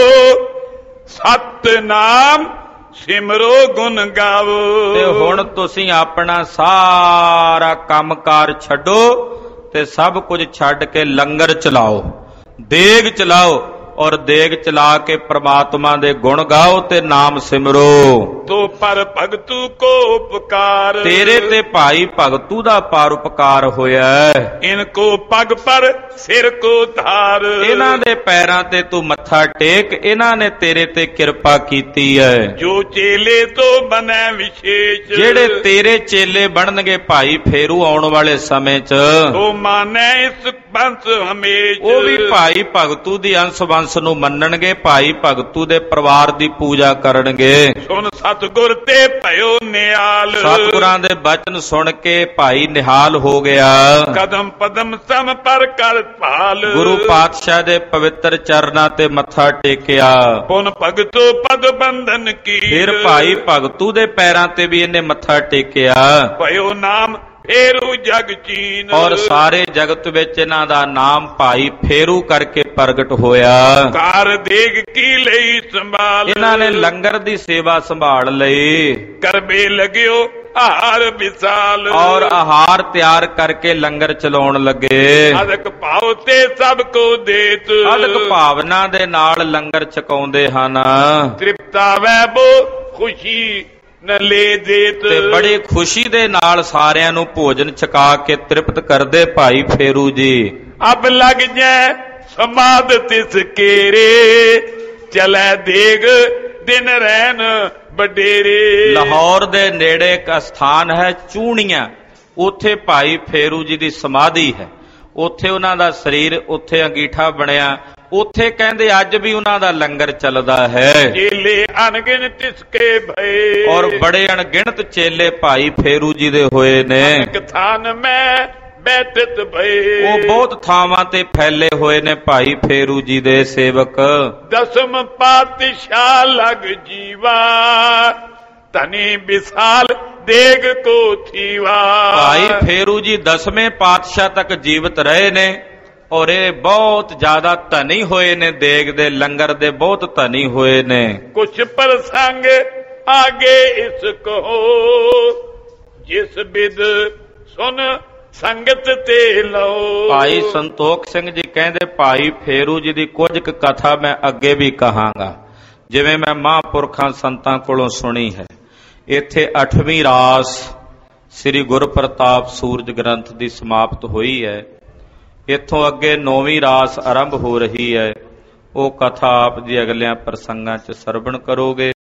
ਸਤਨਾਮ ਸਿਮਰੋ ਗੁਣ ਗਾਵੋ। ਤੇ ਹੁਣ ਤੁਸੀਂ ਆਪਣਾ ਸਾਰਾ ਕੰਮਕਾਰ ਛੱਡੋ ਤੇ ਸਭ ਕੁਝ ਛੱਡ ਕੇ ਲੰਗਰ ਚਲਾਓ, ਦੇਗ ਚਲਾਓ, ਔਰ ਦੇਗ ਚਲਾ ਕੇ ਪ੍ਰਮਾਤਮਾ ਦੇ ਗੁਣ ਗਾਓ ਤੇ ਨਾਮ ਸਿਮਰੋ। ਤੋ ਪਰ ਭਗਤੂ ਕੋ ਉਪਕਾਰ, ਤੇਰੇ ਤੇ ਭਾਈ ਭਗਤੂ ਦਾ ਪਾਰ ਉਪਕਾਰ ਹੋਇਆ। ਇਨ ਕੋ ਪਗ ਪਰ ਸਿਰ ਕੋ ਧਾਰ, ਇਹਨਾਂ ਦੇ ਪੈਰਾਂ ਤੇ ਤੂੰ ਮੱਥਾ ਟੇਕ, ਇਹਨਾਂ ਨੇ ਤੇਰੇ ਤੇ ਕਿਰਪਾ ਕੀਤੀ ਹੈ। ਜੋ ਚੇਲੇ ਤੋਂ ਬਨੈ ਵਿਸ਼ੇਸ਼, ਜਿਹੜੇ ਤੇਰੇ ਚੇਲੇ ਬਣਨਗੇ ਭਾਈ ਫੇਰੂ ਆਉਣ ਵਾਲੇ ਸਮੇਂ 'ਚ, ਉਹ ਮਾਨੈ ਇਸ ਬੰਸ ਹਮੇਸ਼। ਉਹ ਵੀ ਭਾਈ ਭਗਤੂ ਦੀ ਅੰਸ਼ ਬੰਸ ਨੂੰ ਮੰਨਣਗੇ, ਭਾਈ ਭਗਤੂ ਦੇ ਪਰਿਵਾਰ ਦੀ ਪੂਜਾ ਕਰਨਗੇ। ਸੁਣ ਸਤਿਗੁਰ ਤੇ ਭਇਓ ਨਿਹਾਲ, ਸਤਿਗੁਰਾਂ ਦੇ ਬਚਨ ਸੁਣ ਕੇ ਭਾਈ ਨਿਹਾਲ ਹੋ ਗਿਆ। ਕਦਮ ਪਦਮ ਸਮ ਪਰ ਕਰ ਭਾਲ, ਗੁਰੂ ਪਾਤਸ਼ਾਹ ਦੇ ਪਵਿੱਤਰ ਚਰਨਾਂ ਤੇ ਮੱਥਾ ਟੇਕਿਆ। ਪੁਨ ਭਗਤੋ ਪਦ ਬੰਧਨ ਕੀ, ਫਿਰ ਭਾਈ ਭਗਤੂ ਦੇ ਪੈਰਾਂ ਤੇ ਵੀ ਇਹਨੇ ਮੱਥਾ ਟੇਕਿਆ। ਭਇਓ ਨਾਮ ਫੇਰੂ ਜਗ ਚੀਨ, ਔਰ ਸਾਰੇ ਜਗਤ ਵਿੱਚ ਇਹਨਾਂ ਦਾ ਨਾਮ ਭਾਈ ਫੇਰੂ ਕਰਕੇ ਪ੍ਰਗਟ ਹੋਇਆ। ਕਾਰ ਦੇਗ ਕੀ ਲਈ ਸੰਭਾਲ, ਇਹਨਾਂ ਨੇ ਲੰਗਰ ਦੀ ਸੇਵਾ ਸੰਭਾਲ ਲਈ। ਕਰਬੇ ਲਗਿਓ ਆਹਾਰ ਵਿਸਾਲ, ਔਰ ਆਹਾਰ ਤਿਆਰ ਕਰਕੇ ਲੰਗਰ ਚਲਾਉਣ ਲੱਗੇ। ਅਦਕ ਭਾਵ ਤੇ ਸਭ ਕੋ ਦੇਤ, ਅਦਕ ਭਾਵਨਾ ਦੇ ਨਾਲ ਲੰਗਰ ਛਕਾਉਂਦੇ ਹਨ। ਤ੍ਰਿਪਤਾ ਵੈ ਬੋ ਖੁਸ਼ੀ ਨ ਲੈ ਦੇਤ, ਤੇ ਬੜੀ ਖੁਸ਼ੀ ਦੇ ਨਾਲ ਸਾਰਿਆਂ ਨੂੰ ਭੋਜਨ ਛਕਾ ਕੇ ਤ੍ਰਿਪਤ ਕਰਦੇ ਭਾਈ ਫੇਰੂ ਜੀ। ਅਬ ਲਗ ਜੈ ਸਮਾਦ ਤਿਸ ਕੇਰੇ, ਚਲੈ ਦੇਗ ਦਿਨ ਰਹਿਨ ਬਡੇਰੇ। ਲਾਹੌਰ ਦੇ ਨੇੜੇ ਇੱਕ ਸਥਾਨ ਹੈ ਚੂਣੀਆਂ, ਉੱਥੇ ਭਾਈ ਫੇਰੂ ਜੀ ਦੀ ਸਮਾਧੀ ਹੈ। ਉੱਥੇ ਉਹਨਾਂ ਦਾ ਸਰੀਰ, ਉੱਥੇ ਅੰਗੀਠਾ ਬਣਿਆ, ਉੱਥੇ ਕਹਿੰਦੇ ਅੱਜ ਵੀ ਉਹਨਾਂ ਦਾ ਲੰਗਰ ਚੱਲਦਾ ਹੈ। ਚੇਲੇ ਅਣਗਿਣ ਤਿਸਕੇ ਭਏ, ਔਰ ਬੜੇ ਅਣਗਿਣਤ ਚੇਲੇ ਭਾਈ ਫੇਰੂ ਜੀ ਦੇ ਹੋਏ ਨੇ। ਕਥਾਨ ਮੈਂ ਬੈਠਤ ਭਏ, ਉਹ ਬਹੁਤ ਥਾਵਾਂ ਤੇ ਫੈਲੇ ਹੋਏ ਨੇ ਭਾਈ ਫੇਰੂ ਜੀ ਦੇ ਸੇਵਕ। ਦਸਮ ਪਾਤਸ਼ਾਹ ਲਗ ਜੀਵਾ, ਤਨੀ ਵਿਸਾਲ ਦੇਗ ਕੋ ਥੀਵਾ। ਭਾਈ ਫੇਰੂ ਜੀ ਦਸਵੇਂ ਪਾਤਸ਼ਾਹ ਤੱਕ ਜੀਵਤ ਰਹੇ ਨੇ, ਔਰ ਇਹ ਬਹੁਤ ਜ਼ਿਆਦਾ ਧਨੀ ਹੋਏ ਨੇ, ਦੇਗ ਦੇ ਲੰਗਰ ਦੇ ਬਹੁਤ ਧਨੀ ਹੋਏ ਨੇ। ਕੁਛ ਪ੍ਰਸੰਗ ਆਗੇ ਇਸ ਕਹੋ, ਜਿਸ ਬਿਦ ਸੁਨ ਸੰਗਤ ਤੇ ਲਓ। ਭਾਈ ਸੰਤੋਖ ਸਿੰਘ ਜੀ ਕਹਿੰਦੇ ਭਾਈ ਫੇਰੂ ਜੀ ਦੀ ਕੁਝ ਕੁ ਕਥਾ ਮੈਂ ਅੱਗੇ ਵੀ ਕਹਾਂਗਾ, ਜਿਵੇਂ ਮੈਂ ਮਹਾਂਪੁਰਖਾਂ ਸੰਤਾਂ ਕੋਲੋਂ ਸੁਣੀ ਹੈ। ਇੱਥੇ ਅੱਠਵੀਂ ਰਾਸ ਸ੍ਰੀ ਗੁਰਪ੍ਰਤਾਪ ਸੂਰਜ ਗ੍ਰੰਥ ਦੀ ਸਮਾਪਤ ਹੋਈ ਹੈ। ਇੱਥੋਂ ਅੱਗੇ ਨੌਵੀਂ ਰਾਸ ਆਰੰਭ ਹੋ ਰਹੀ ਹੈ। ਉਹ ਕਥਾ ਆਪ ਜੀ ਅਗਲਿਆਂ ਪ੍ਰਸੰਗਾਂ 'ਚ ਸਰਵਣ ਕਰੋਗੇ।